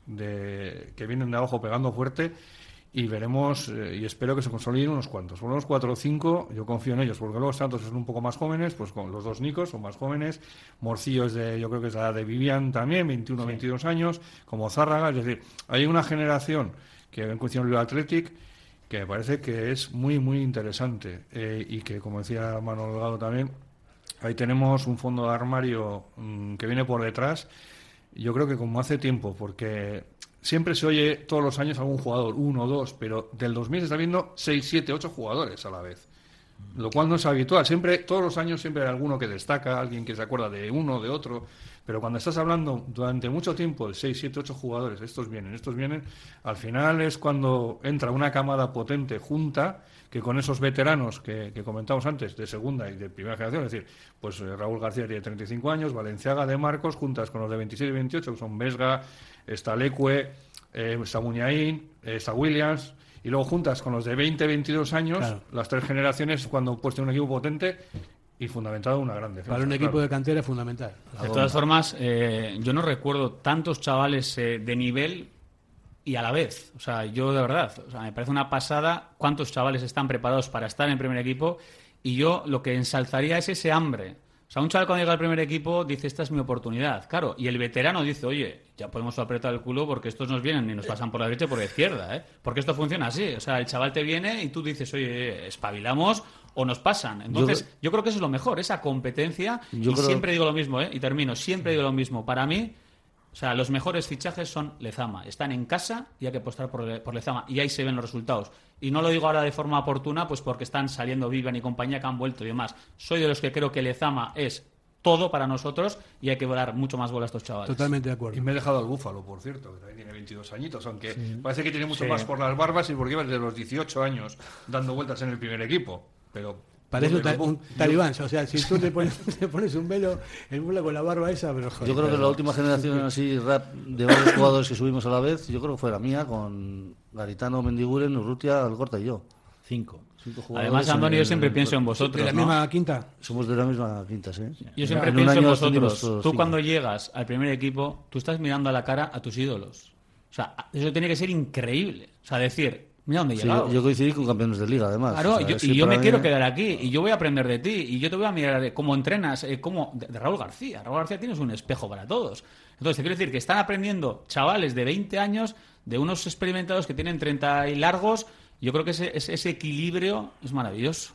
que vienen de abajo pegando fuerte y veremos, y espero que se consoliden unos cuantos. Por unos 4 o 5, yo confío en ellos, porque luego Santos son un poco más jóvenes, pues con los dos Nicos son más jóvenes, Morcillo yo creo que es la de Vivian también, 21 o 22 años, como Zárraga. Es decir, hay una generación que en cuestión del Athletic que me parece que es muy, muy interesante y que, como decía Manuel Delgado también, ahí tenemos un fondo de armario que viene por detrás, yo creo que como hace tiempo, porque siempre se oye todos los años algún jugador, 1 o 2, pero del 2000 se está viendo 6, 7, 8 jugadores a la vez, lo cual no es habitual. Siempre, todos los años siempre hay alguno que destaca, alguien que se acuerda de uno, de otro, pero cuando estás hablando durante mucho tiempo de 6, 7, 8 jugadores, estos vienen, al final es cuando entra una camada potente junta, que con esos veteranos que comentamos antes, de segunda y de primera generación, es decir, pues Raúl García tiene 35 años, Valenciaga, De Marcos, juntas con los de 26 y 28, que son Vesga, está Leque, está Muñain, está Williams, y luego juntas con los de 20, 22 años, claro. Las 3 generaciones, cuando pues tiene un equipo potente y fundamentado en una gran defensa. Para un equipo de cantera es fundamental. De todas formas, yo no recuerdo tantos chavales de nivel y a la vez. O sea, yo de verdad, me parece una pasada cuántos chavales están preparados para estar en el primer equipo, y yo lo que ensalzaría es ese hambre. O sea, un chaval cuando llega al primer equipo dice, esta es mi oportunidad, claro, y el veterano dice, oye, ya podemos apretar el culo porque estos nos vienen y nos pasan por la derecha y por la izquierda, ¿eh? Porque esto funciona así. O sea, el chaval te viene y tú dices, oye, espabilamos o nos pasan. Entonces, yo creo que eso es lo mejor, esa competencia. Siempre digo lo mismo, y termino, siempre digo lo mismo. Para mí, o sea, los mejores fichajes son Lezama. Están en casa y hay que apostar por Lezama. Y ahí se ven los resultados. Y no lo digo ahora de forma oportuna, pues porque están saliendo Vivian y compañía que han vuelto y demás. Soy de los que creo que Lezama es todo para nosotros y hay que dar mucho más bola a estos chavales. Totalmente de acuerdo. Y me he dejado al Búfalo, por cierto, que también tiene 22 añitos, aunque parece que tiene mucho más por las barbas y porque lleva desde los 18 años dando vueltas en el primer equipo. Pero parece un talibán, o sea, si tú te pones un velo, el Bula con la barba esa, pero joder. Yo creo que la última generación así rap de varios jugadores que subimos a la vez, yo creo que fue la mía, con Garitano, Mendiguren, Urrutia, Alcorta y yo. 5 jugadores. Además, Andoni, yo siempre pienso en vosotros. ¿De la misma quinta? Somos de la misma quinta, sí. Yo siempre pienso en vosotros. Tú cuando llegas al primer equipo, tú estás mirando a la cara a tus ídolos. O sea, eso tiene que ser increíble. O sea, decir, mira dónde he llegado. Yo coincidí con campeones de liga, además. Claro, o sea, yo me quiero quedar aquí y yo voy a aprender de ti y yo te voy a mirar cómo entrenas, de Raúl García. Raúl García tienes un espejo para todos. Entonces, te quiero decir que están aprendiendo chavales de 20 años de unos experimentados que tienen 30 y largos. Yo creo que ese equilibrio es maravilloso.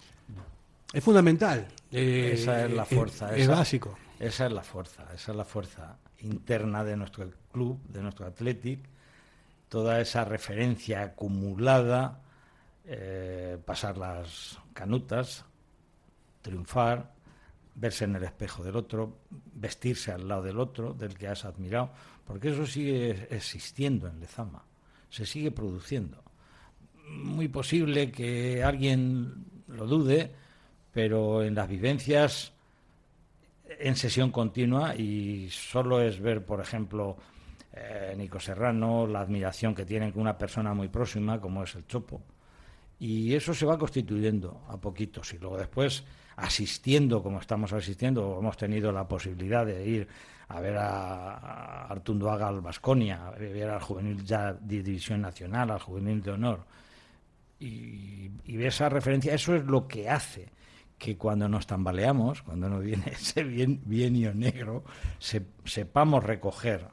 Es fundamental. Esa es la fuerza. Es básico. Esa es la fuerza interna de nuestro club, de nuestro Athletic. Toda esa referencia acumulada, pasar las canutas, triunfar, verse en el espejo del otro, vestirse al lado del otro, del que has admirado, porque eso sigue existiendo en Lezama, se sigue produciendo. Muy posible que alguien lo dude, pero en las vivencias en sesión continua, y solo es ver, por ejemplo, Nico Serrano, la admiración que tienen con una persona muy próxima como es el Chopo. Y eso se va constituyendo a poquitos y luego después asistiendo como estamos asistiendo, hemos tenido la posibilidad de ir a ver a Artunduaga al Baskonia, a ver al juvenil ya de División Nacional, al juvenil de honor y ver esa referencia. Eso es lo que hace que cuando nos tambaleamos, cuando nos viene ese bienio negro, sepamos recoger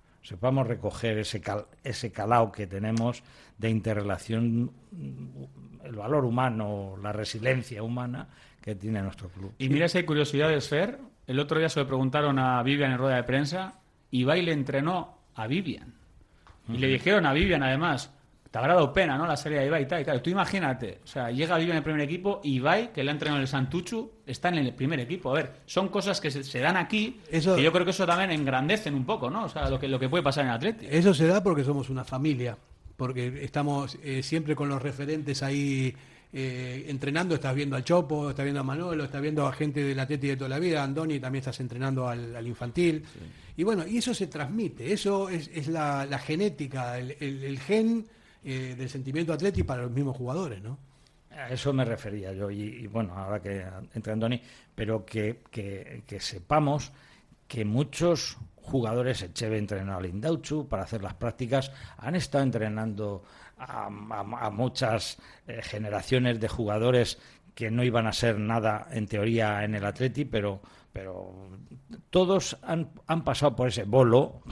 ese calao que tenemos de interrelación, el valor humano, la resiliencia humana que tiene nuestro club. Y mira si hay curiosidades, Fer. El otro día se le preguntaron a Vivian en rueda de prensa, Ibai le entrenó a Vivian. Y le dijeron a Vivian, además, te habrá dado pena, ¿no?, la serie de Ibai y tal y tal. Tú imagínate, o sea, llega Vivian en el primer equipo, Ibai, que le ha entrenado en el Santuchu, está en el primer equipo. A ver, son cosas que se dan aquí, eso, que yo creo que eso también engrandecen un poco, ¿no? O sea, lo que puede pasar en el Atleti. Eso se da porque somos una familia, porque estamos siempre con los referentes ahí entrenando. Estás viendo al Chopo, estás viendo a Manolo, estás viendo a gente del Atleti de toda la vida, Andoni, también estás entrenando al infantil. Sí. Y bueno, y eso se transmite, eso es la genética, el gen del sentimiento Atleti para los mismos jugadores, ¿no? A eso me refería yo, y bueno, ahora que entra Andoni, pero que sepamos que muchos jugadores, Echeve entrenó al Indauchu para hacer las prácticas, han estado entrenando a muchas generaciones de jugadores que no iban a ser nada en teoría en el Atleti, pero todos han pasado por ese bolo,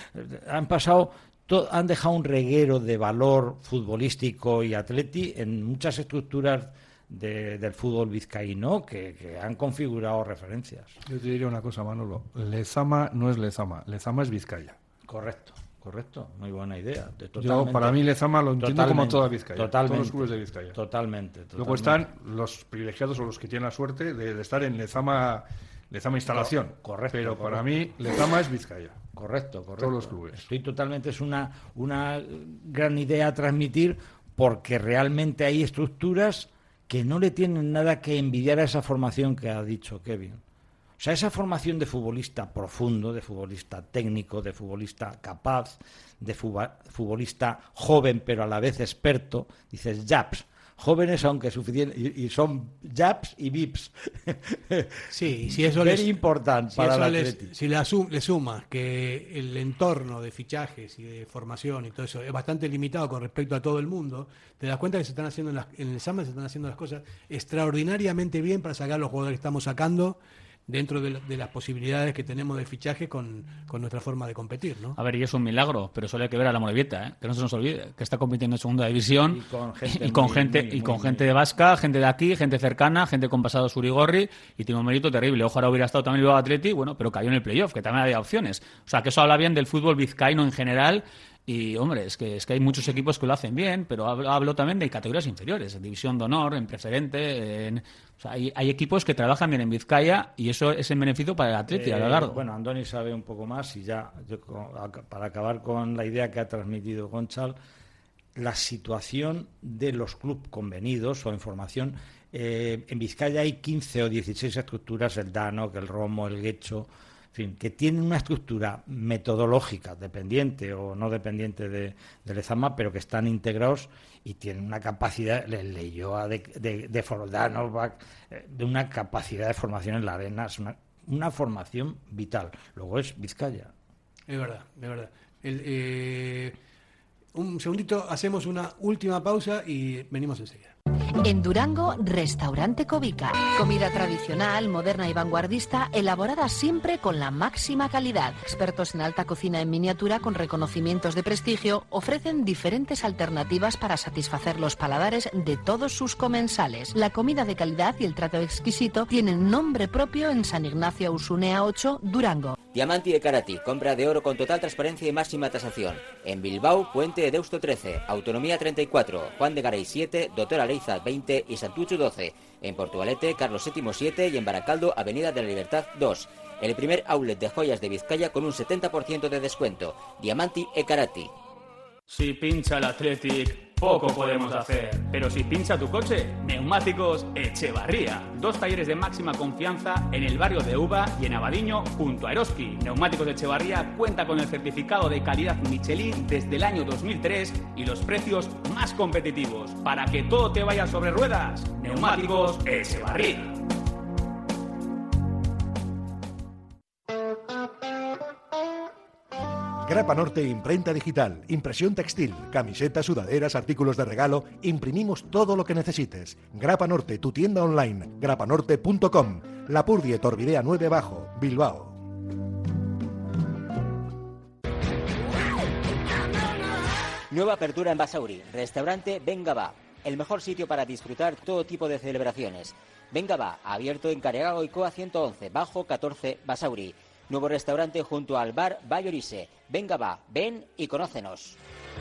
han dejado un reguero de valor futbolístico y Atleti en muchas estructuras del fútbol vizcaíno que han configurado referencias. Yo te diría una cosa, Manolo. Lezama no es Lezama es Vizcaya. Correcto, muy buena idea. Yo, para mí, Lezama lo entiendo como toda Vizcaya, todos los clubes de Vizcaya. Totalmente. Luego están los privilegiados o los que tienen la suerte de estar en Lezama instalación. Correcto. Pero para mí, Lezama es Vizcaya. Correcto. Todos los clubes. Es una gran idea a transmitir, porque realmente hay estructuras que no le tienen nada que envidiar a esa formación que ha dicho Kevin. O sea, esa formación de futbolista profundo, de futbolista técnico, de futbolista capaz, de futbolista joven pero a la vez experto, dices Japs. Jóvenes aunque suficientes, y son Japs y Vips. Sí, si eso es importante para el Atleti. Si le sumas que el entorno de fichajes y de formación y todo eso es bastante limitado con respecto a todo el mundo, te das cuenta que se están haciendo en el SAMA se están haciendo las cosas extraordinariamente bien para sacar los jugadores que estamos sacando dentro de las posibilidades que tenemos de fichaje con nuestra forma de competir, ¿no? A ver, y es un milagro, pero solo hay que ver a la Morevieta, que no se nos olvide, que está compitiendo en segunda división y con gente de Vasca, gente de aquí, gente cercana, gente con pasado Surigorri, y tiene un mérito terrible. Ojalá hubiera estado también el Atleti, bueno, pero cayó en el playoff, que también había opciones. O sea, que eso habla bien del fútbol vizcaíno en general. Y, hombre, es que hay muchos equipos que lo hacen bien, pero hablo también de categorías inferiores, en División de Honor, en Preferente. O sea, hay equipos que trabajan bien en Vizcaya y eso es en beneficio para el Atleti a lo largo. Bueno, Andoni sabe un poco más y ya, para acabar con la idea que ha transmitido Gonçal, la situación de los clubes convenidos o en formación. En Vizcaya hay 15 o 16 estructuras, el Dano, el Romo, el Guecho, en fin, que tienen una estructura metodológica dependiente o no dependiente de Lezama, pero que están integrados y tienen una capacidad, el Leioa de Fordanovak, de una capacidad de formación en la arena, es una formación vital. Luego es Vizcaya. Es verdad. Un segundito, hacemos una última pausa y venimos enseguida. En Durango, Restaurante Covica. Comida tradicional, moderna y vanguardista, elaborada siempre con la máxima calidad. Expertos en alta cocina en miniatura con reconocimientos de prestigio ofrecen diferentes alternativas para satisfacer los paladares de todos sus comensales. La comida de calidad y el trato exquisito tienen nombre propio en San Ignacio Usunea 8, Durango. Diamanti e Karati, compra de oro con total transparencia y máxima tasación. En Bilbao, Puente de Deusto 13, Autonomía 34, Juan de Garay 7, Doctor Aleiza 20 y Santucho 12. En Portugalete, Carlos VII 7 y en Baracaldo, Avenida de la Libertad 2. El primer outlet de joyas de Vizcaya con un 70% de descuento. Diamanti e Karati. Si pincha el Athletic, poco podemos hacer. Pero si pincha tu coche, Neumáticos Echevarría. 2 talleres de máxima confianza en el barrio de Uva y en Abadiño junto a Eroski. Neumáticos Echevarría cuenta con el certificado de calidad Michelin desde el año 2003 y los precios más competitivos. Para que todo te vaya sobre ruedas, Neumáticos Echevarría. Grapa Norte Imprenta Digital, impresión textil, camisetas, sudaderas, artículos de regalo, imprimimos todo lo que necesites. Grapa Norte, tu tienda online, grapanorte.com, Lapurdie, Torvidea 9 Bajo, Bilbao. Nueva apertura en Basauri, restaurante Venga Va, el mejor sitio para disfrutar todo tipo de celebraciones. Venga Va, abierto en Careaga Goicoa 111, Bajo 14, Basauri. Nuevo restaurante junto al bar Bayorise. Venga Va, ven y conócenos.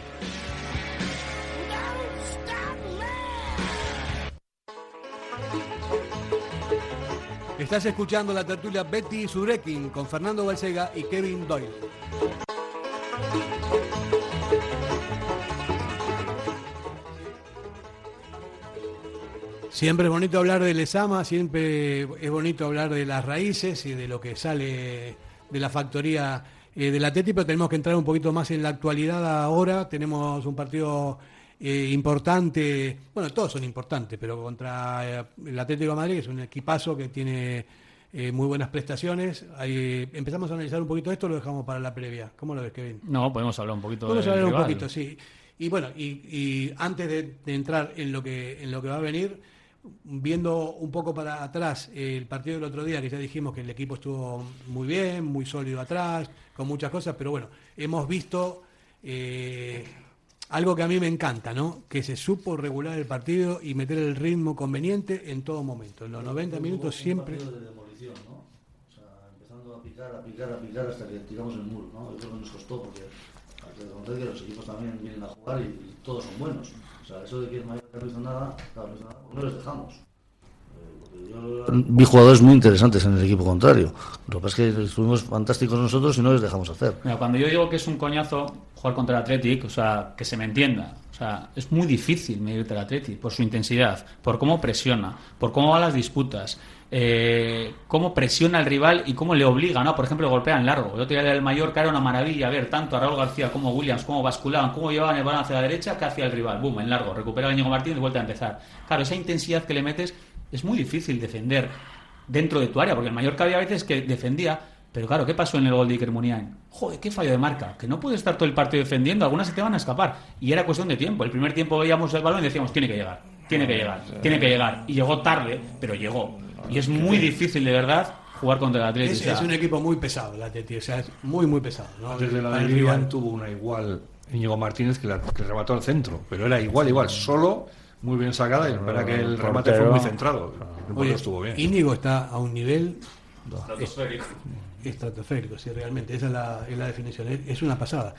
Estás escuchando la tertulia Betty Surekin con Fernando Balsega y Kevin Doyle. Siempre es bonito hablar del Lezama, siempre es bonito hablar de las raíces y de lo que sale de la factoría del Atleti, pero tenemos que entrar un poquito más en la actualidad ahora. Tenemos un partido importante, bueno, todos son importantes, pero contra el Atlético de Madrid, que es un equipazo que tiene muy buenas prestaciones. Empezamos a analizar un poquito esto, o lo dejamos para la previa. ¿Cómo lo ves, Kevin? No, podemos hablar un poquito Podemos hablar del un rival. poquito, sí. Y bueno, y antes de entrar en lo que va a venir, viendo un poco para atrás el partido del otro día, que ya dijimos que el equipo estuvo muy bien, muy sólido atrás, con muchas cosas, pero bueno, hemos visto algo que a mí me encanta, ¿no? Que se supo regular el partido y meter el ritmo conveniente en todo momento. En los 90 minutos siempre... Un partido de demolición, ¿no? O sea, empezando a picar hasta que tiramos el muro, ¿no? Eso nos costó porque hay que reconocer que los equipos también vienen a jugar y todos son buenos. O sea, eso de que el Mallorca no hizo nada, claro, no les dejamos. Vi jugadores muy interesantes en el equipo contrario. Lo que pasa es que estuvimos fantásticos nosotros y no les dejamos hacer. Mira, cuando yo digo que es un coñazo jugar contra el Athletic, o sea, que se me entienda, o sea, es muy difícil medirte al Athletic por su intensidad, por cómo presiona, por cómo van las disputas, cómo presiona al rival y cómo le obliga, ¿no? Por ejemplo, golpean largo. El otro día del Mallorca era una maravilla ver tanto a Raúl García como a Williams, cómo basculaban, cómo llevaban el balón hacia la derecha que hacia el rival. Boom, en largo, recupera a Íñigo Martínez y vuelve a empezar. Claro, esa intensidad que le metes es muy difícil defender dentro de tu área, porque el Mallorca había veces que defendía, pero claro, ¿qué pasó en el gol de Iker Muniain? Joder, qué fallo de marca, que no puedes estar todo el partido defendiendo, algunas se te van a escapar, y era cuestión de tiempo. El primer tiempo veíamos el balón y decíamos, tiene que llegar, y llegó tarde, pero llegó, y es muy difícil de verdad jugar contra el Atlético. Es un equipo muy pesado el Atlético, o sea, es muy muy pesado, ¿no? Desde la Liga tuvo una igual Íñigo Martínez que remató al centro, pero era igual, solo, muy bien sacada, y la verdad que el remate fue muy centrado. Oye, estuvo bien. Íñigo está a un nivel Estratosférico, sí, realmente, esa es la definición, es una pasada.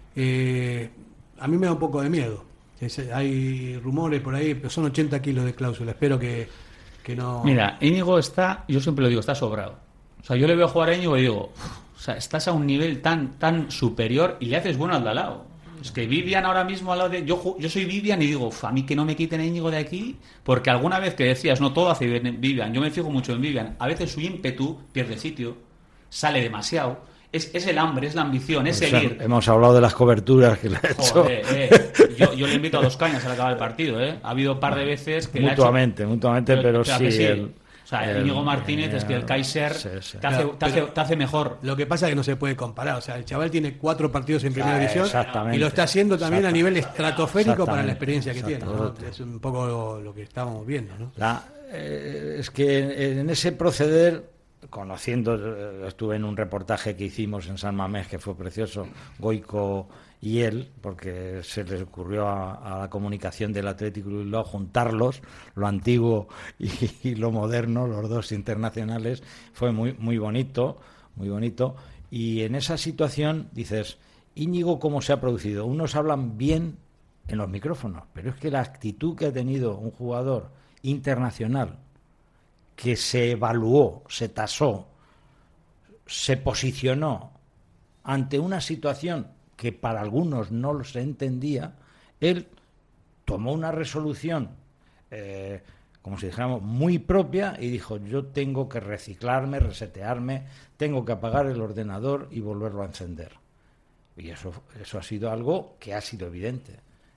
A mí me da un poco de miedo. Hay rumores por ahí, pero son 80 kilos de cláusula, espero que no... Mira, Íñigo está, yo siempre lo digo, está sobrado. O sea, yo le veo jugar a Íñigo y digo, o sea, estás a un nivel tan superior y le haces bueno al de al lado. Es que Vivian ahora mismo al lado de... Yo soy Vivian y digo, a mí que no me quiten a Íñigo de aquí, porque alguna vez que decías, no, todo hace Vivian, yo me fijo mucho en Vivian, a veces su ímpetu pierde sitio, sale demasiado, es el hambre, es la ambición, es seguir. Hemos hablado de las coberturas que le ha hecho. Yo le invito a 2 cañas al acabar el partido, Ha habido un par de veces que mutuamente, pero sí... O sea, Íñigo Martínez es que el Kaiser te hace mejor. Lo que pasa es que no se puede comparar. O sea, el chaval tiene 4 partidos en primera división y lo está haciendo también a nivel estratosférico para la experiencia que tiene, ¿no? Es un poco lo que estábamos viendo, ¿no? Es que en ese proceder, conociendo, estuve en un reportaje que hicimos en San Mamés, que fue precioso, Goico y él, porque se les ocurrió a la comunicación del Atlético de Bilbao juntarlos, lo antiguo y lo moderno, los dos internacionales. Fue muy bonito, y en esa situación dices, Íñigo, ¿cómo se ha producido? Unos hablan bien en los micrófonos, pero es que la actitud que ha tenido un jugador internacional que se evaluó, se tasó, se posicionó ante una situación que para algunos no se entendía, él tomó una resolución, como si dijéramos, muy propia, y dijo: yo tengo que reciclarme, resetearme, tengo que apagar el ordenador y volverlo a encender. Y eso ha sido algo que ha sido evidente.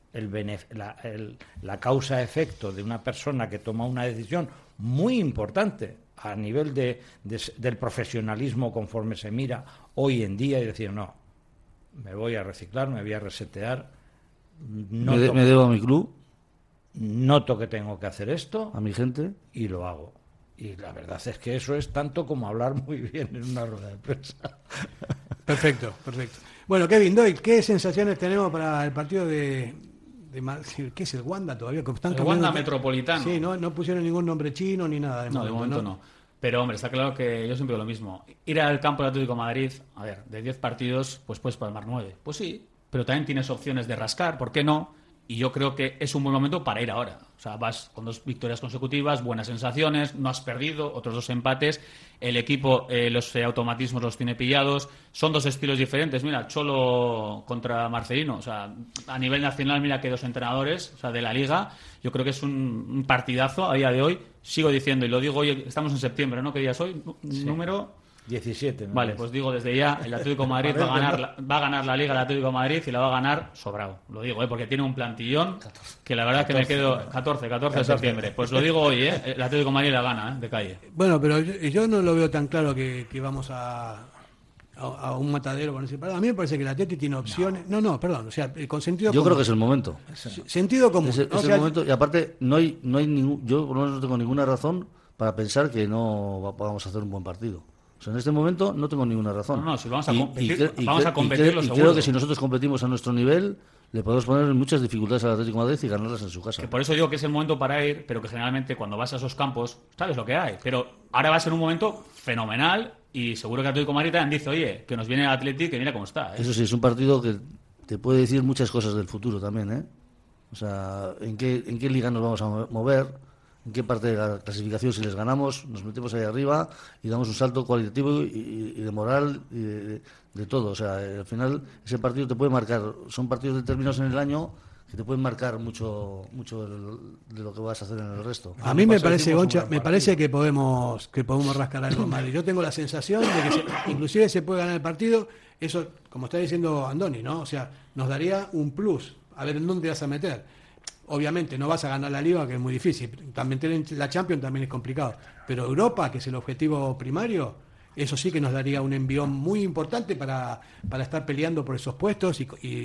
La causa-efecto de una persona que toma una decisión muy importante a nivel del profesionalismo conforme se mira hoy en día, y decir: no, me voy a reciclar, me voy a resetear, me debo a mi club, noto que tengo que hacer esto, a mi gente, y lo hago. Y la verdad es que eso es tanto como hablar muy bien en una rueda de prensa. Perfecto. Bueno, Kevin Doyle, ¿qué sensaciones tenemos para el partido de ¿qué es el Wanda todavía? El Wanda Metropolitano. Sí, no pusieron ningún nombre chino ni nada. De momento no. Pero, hombre, está claro que yo siempre digo lo mismo. Ir al campo del Atlético de Madrid, a ver, de 10 partidos, pues puedes palmar 9. Pues sí, pero también tienes opciones de rascar, ¿por qué no? Y yo creo que es un buen momento para ir ahora. O sea, vas con 2 victorias consecutivas, buenas sensaciones, no has perdido, otros 2 empates. El equipo, los automatismos los tiene pillados. Son 2 estilos diferentes. Mira, Cholo contra Marcelino. O sea, a nivel nacional, mira que 2 entrenadores, o sea, de la Liga. Yo creo que es un partidazo a día de hoy. Sigo diciendo, y lo digo hoy, estamos en septiembre, ¿no? ¿Qué día es hoy? Sí. Número 17. ¿no? Vale, pues digo desde ya, el Atlético de Madrid va a ganar la Liga, el Atlético de Madrid, y la va a ganar sobrado. Lo digo, porque tiene un plantillón que la verdad 14, que me quedo 14 de septiembre. Pues lo digo hoy, el Atlético de Madrid la gana, de calle. Bueno, pero yo no lo veo tan claro que vamos a un matadero. A mí me parece que el Atlético tiene opciones. No, perdón. O sea, con sentido yo común. creo que es el momento. Sentido común. Es el momento, y aparte no hay ningún, yo por lo menos no tengo ninguna razón para pensar que no vamos a hacer un buen partido. O sea, en este momento no tengo ninguna razón. No, si vamos a competir, vamos a competir, y creo que si nosotros competimos a nuestro nivel, le podemos poner muchas dificultades al Atlético de Madrid y ganarlas en su casa. Que por eso digo que es el momento para ir, pero que generalmente cuando vas a esos campos, sabes lo que hay. Pero ahora va a ser un momento fenomenal, y seguro que el Atlético de Madrid también dice: oye, que nos viene el Atlético, que mira cómo está. Eso sí, es un partido que te puede decir muchas cosas del futuro también, ¿eh? O sea, en qué liga nos vamos a mover, en qué parte de la clasificación, si les ganamos, nos metemos ahí arriba y damos un salto cualitativo y de moral y de todo. O sea, al final ese partido te puede marcar, son partidos determinados en el año que te pueden marcar mucho de lo que vas a hacer en el resto. A mí me parece, Goncha, que podemos rascar algo mal. Yo tengo la sensación de que inclusive se puede ganar el partido. Eso, como está diciendo Andoni, ¿no? O sea, nos daría un plus. A ver, ¿en dónde vas a meter? Obviamente no vas a ganar la Liga, que es muy difícil. También la Champions también es complicado. Pero Europa, que es el objetivo primario, eso sí que nos daría un envión muy importante para estar peleando por esos puestos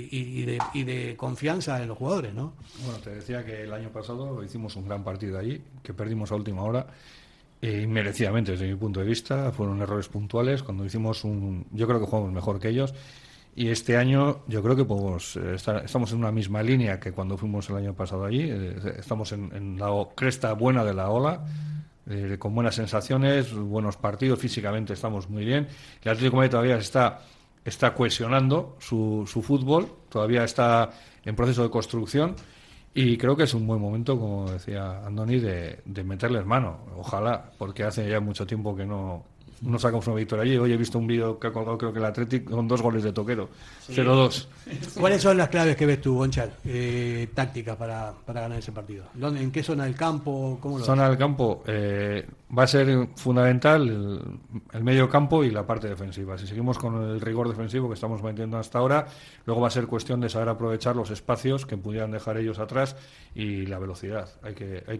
y de confianza en los jugadores, ¿no? Bueno, te decía que el año pasado hicimos un gran partido allí, que perdimos a última hora, inmerecidamente desde mi punto de vista. Fueron errores puntuales. Cuando hicimos yo creo que jugamos mejor que ellos. Y este año yo creo que estamos en una misma línea que cuando fuimos el año pasado allí. Estamos en la cresta buena de la ola, con buenas sensaciones, buenos partidos, físicamente estamos muy bien. El Atlético de Madrid todavía está cohesionando su fútbol, todavía está en proceso de construcción, y creo que es un buen momento, como decía Andoni, de meterles mano. Ojalá, porque hace ya mucho tiempo que no sacamos una victoria allí. Hoy he visto un vídeo que ha colgado, creo que el Atlético, con 2 goles de Toquero, sí. 0-2. ¿Cuáles son las claves que ves tú, Gonchal, tácticas para ganar ese partido? ¿En qué zona del campo? ¿Cómo zona del campo va a ser fundamental el medio campo y la parte defensiva. Si seguimos con el rigor defensivo que estamos metiendo hasta ahora, luego va a ser cuestión de saber aprovechar los espacios que pudieran dejar ellos atrás y la velocidad. Hay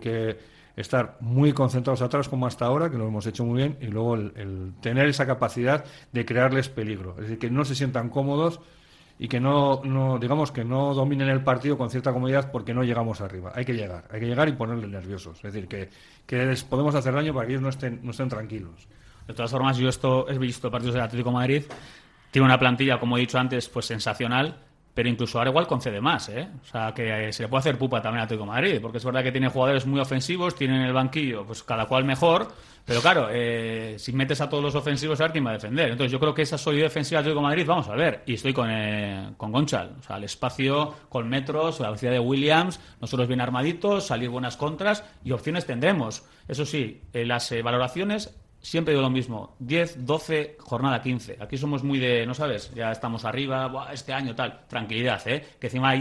que estar muy concentrados atrás como hasta ahora, que lo hemos hecho muy bien, y luego el tener esa capacidad de crearles peligro, es decir, que no se sientan cómodos y que no digamos que no dominen el partido con cierta comodidad porque no llegamos arriba. Hay que llegar y ponerles nerviosos, es decir, que les podemos hacer daño para que ellos no estén tranquilos. De todas formas, yo he visto partidos del Atlético de Madrid, tiene una plantilla, como he dicho antes, pues sensacional, pero incluso ahora igual concede más, O sea, que se le puede hacer pupa también al Atlético de Madrid, porque es verdad que tiene jugadores muy ofensivos, tienen el banquillo, pues cada cual mejor, pero claro, si metes a todos los ofensivos, a ver quién va a defender. Entonces yo creo que esa solidez defensiva del Atlético de Madrid, vamos a ver, y estoy con Gonchal, o sea, el espacio con metros, la velocidad de Williams, nosotros bien armaditos, salir buenas contras y opciones tendremos. Eso sí, las valoraciones, siempre digo lo mismo, 10, 12, jornada 15. Aquí somos muy de, no sabes, ya estamos arriba, este año tal, tranquilidad, que encima hay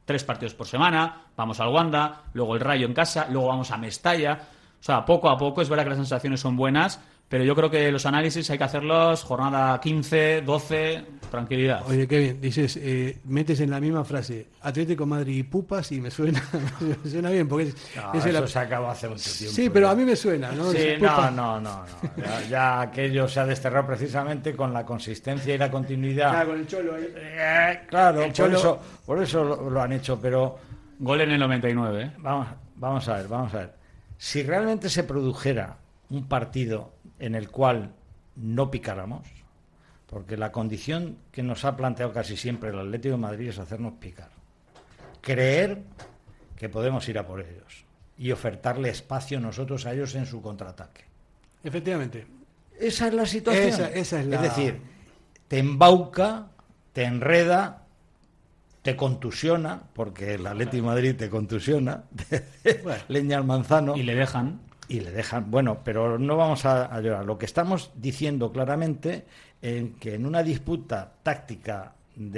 3 partidos por semana, vamos al Wanda, luego el Rayo en casa, luego vamos a Mestalla. O sea, poco a poco, es verdad que las sensaciones son buenas, pero yo creo que los análisis hay que hacerlos jornada 15, 12, tranquilidad. Oye, Kevin, dices, metes en la misma frase Atlético Madrid y Pupas y me suena bien, porque eso se acabó hace mucho tiempo. Sí, pero a mí me suena, ¿no? Sí, no. Ya aquello se ha desterrado precisamente con la consistencia y la continuidad. Claro, con el Cholo ahí. Claro, el Cholo... por eso lo han hecho, pero... Gol en el 99, ¿eh? Vamos a ver. Si realmente se produjera un partido en el cual no picáramos, porque la condición que nos ha planteado casi siempre el Atlético de Madrid es hacernos picar, creer que podemos ir a por ellos y ofertarle espacio nosotros a ellos en su contraataque. Efectivamente. Esa es la situación. Esa es la... Es decir, te embauca, te enreda, te contusiona, porque el Atlético de Madrid te contusiona, bueno, leña al manzano. Y le dejan, bueno, pero no vamos a llorar. Lo que estamos diciendo claramente es que en una disputa táctica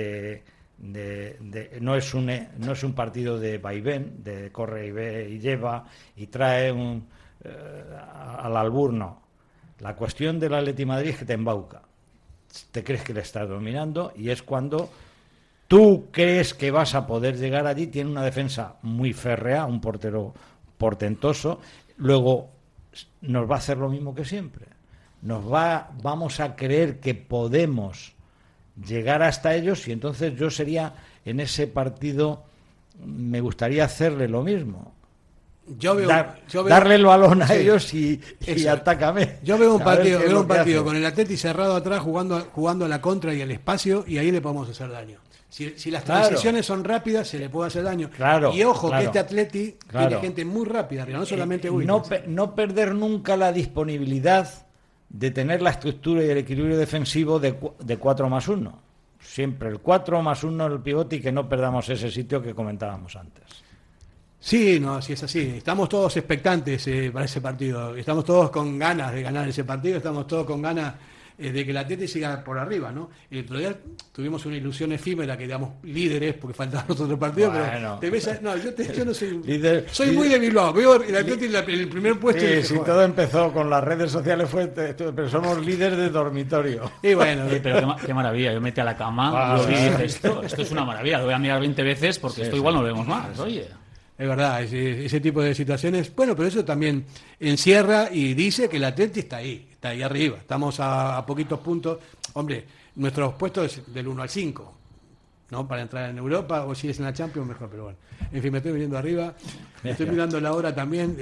no es un partido de vaivén, de corre y ve y lleva y trae al albur, no. La cuestión del Atlético de Madrid es que te embauca. Te crees que le estás dominando y es cuando tú crees que vas a poder llegar allí. Tiene una defensa muy férrea, un portero portentoso. Luego nos va a hacer lo mismo que siempre. Vamos a creer que podemos llegar hasta ellos y entonces yo sería en ese partido, me gustaría hacerle lo mismo. Darle el balón a ellos y atácame. Yo veo un partido con el Atleti cerrado atrás jugando a la contra y al espacio y ahí le podemos hacer daño. Si las transiciones son rápidas, se le puede hacer daño. Y ojo, que este Atleti tiene gente muy rápida, no solamente no perder nunca la disponibilidad de tener la estructura y el equilibrio defensivo de 4+1. Siempre el 4+1 en el pivote y que no perdamos ese sitio que comentábamos antes. Sí, sí es así. Estamos todos expectantes para ese partido. Estamos todos con ganas de ganar ese partido. Estamos todos con ganas de que el Atleti siga por arriba, ¿no? El otro día tuvimos una ilusión efímera que digamos líderes porque faltaban los otros partidos, bueno. Pero yo no soy líder, muy de Bilbao. Veo el Atleti en el primer puesto. Sí, todo empezó con las redes sociales, pero somos líderes de dormitorio. Y bueno, pero qué maravilla. Yo metí a la cama y dije, esto es una maravilla. Lo voy a mirar 20 veces porque esto igual no lo vemos más. Oye. Es verdad, ese tipo de situaciones, bueno, pero eso también encierra y dice que el Atleti está ahí arriba, estamos a poquitos puntos. Hombre, nuestros puestos es del 1 al 5, ¿no? Para entrar en Europa, o si es en la Champions, mejor, pero bueno. En fin, me estoy viniendo arriba, estoy mirando la hora también,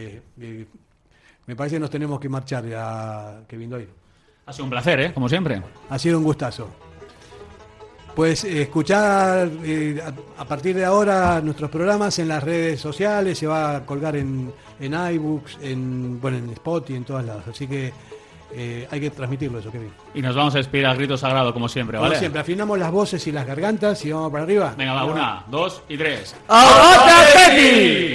me parece que nos tenemos que marchar ya, Kevin Doyle. Ha sido un placer, como siempre. Ha sido un gustazo. Pues escuchar a partir de ahora nuestros programas en las redes sociales, se va a colgar en iBooks, en Spotify, en todas lados. Así que hay que transmitirlo eso, Kevin. Y nos vamos a despedir al grito sagrado, como siempre, ¿vale? Como siempre, afinamos las voces y las gargantas y vamos para arriba. Venga, va, 1, 2 y 3. ¡Aguante Atleti!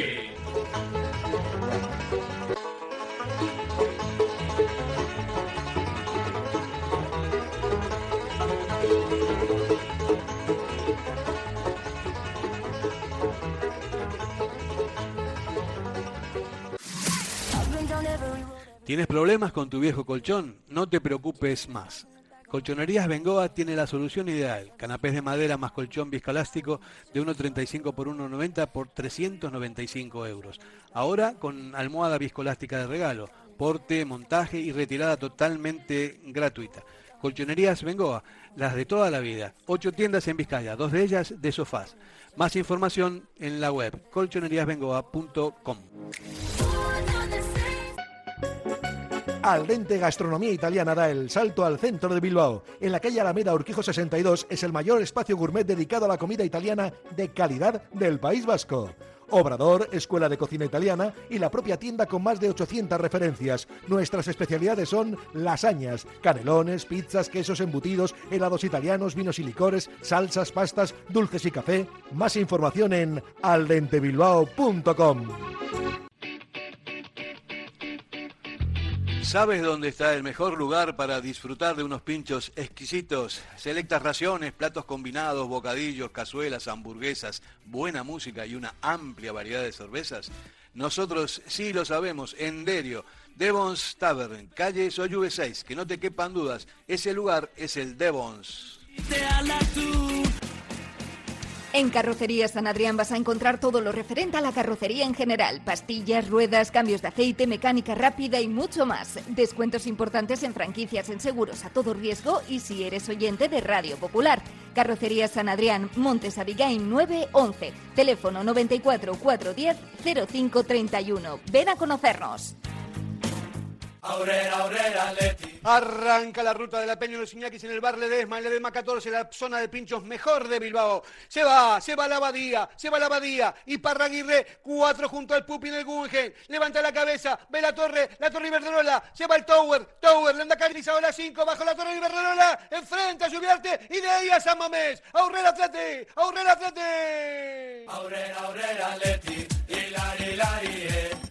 ¿Tienes problemas con tu viejo colchón? No te preocupes más. Colchonerías Bengoa tiene la solución ideal. Canapés de madera más colchón viscoelástico de 1,35 por 1,90 por 395 euros. Ahora con almohada viscoelástica de regalo. Porte, montaje y retirada totalmente gratuita. Colchonerías Bengoa, las de toda la vida. 8 tiendas en Vizcaya, 2 de ellas de sofás. Más información en la web colchoneríasbengoa.com. Al Dente Gastronomía Italiana da el salto al centro de Bilbao. En la calle Alameda Urquijo 62 es el mayor espacio gourmet dedicado a la comida italiana de calidad del País Vasco. Obrador, escuela de cocina italiana y la propia tienda con más de 800 referencias. Nuestras especialidades son lasañas, canelones, pizzas, quesos embutidos, helados italianos, vinos y licores, salsas, pastas, dulces y café. Más información en aldentebilbao.com. ¿Sabes dónde está el mejor lugar para disfrutar de unos pinchos exquisitos? Selectas raciones, platos combinados, bocadillos, cazuelas, hamburguesas, buena música y una amplia variedad de cervezas. Nosotros sí lo sabemos, en Derio, Devon's Tavern, calle Soyuve 6, que no te quepan dudas, ese lugar es el Devon's. En Carrocería San Adrián vas a encontrar todo lo referente a la carrocería en general. Pastillas, ruedas, cambios de aceite, mecánica rápida y mucho más. Descuentos importantes en franquicias, en seguros a todo riesgo y si eres oyente de Radio Popular. Carrocería San Adrián, Montes Abigail 911. Teléfono 94 410 0531. Ven a conocernos. Arranca la ruta de la Peña de los Iñakis en el bar Ledesma, en Ledesma 14, la zona de pinchos mejor de Bilbao. Se va la Abadía, y Parraguirre, 4 junto al Pupi en el Guggenheim. Levanta la cabeza, ve la torre Iberdrola, se va el Tower, Lendakari Isaola 5, bajo la torre Iberdrola, enfrente a Lluviarte y de ahí a San Mamés. Aurrera Atleti. Aurrera Atleti, hilari,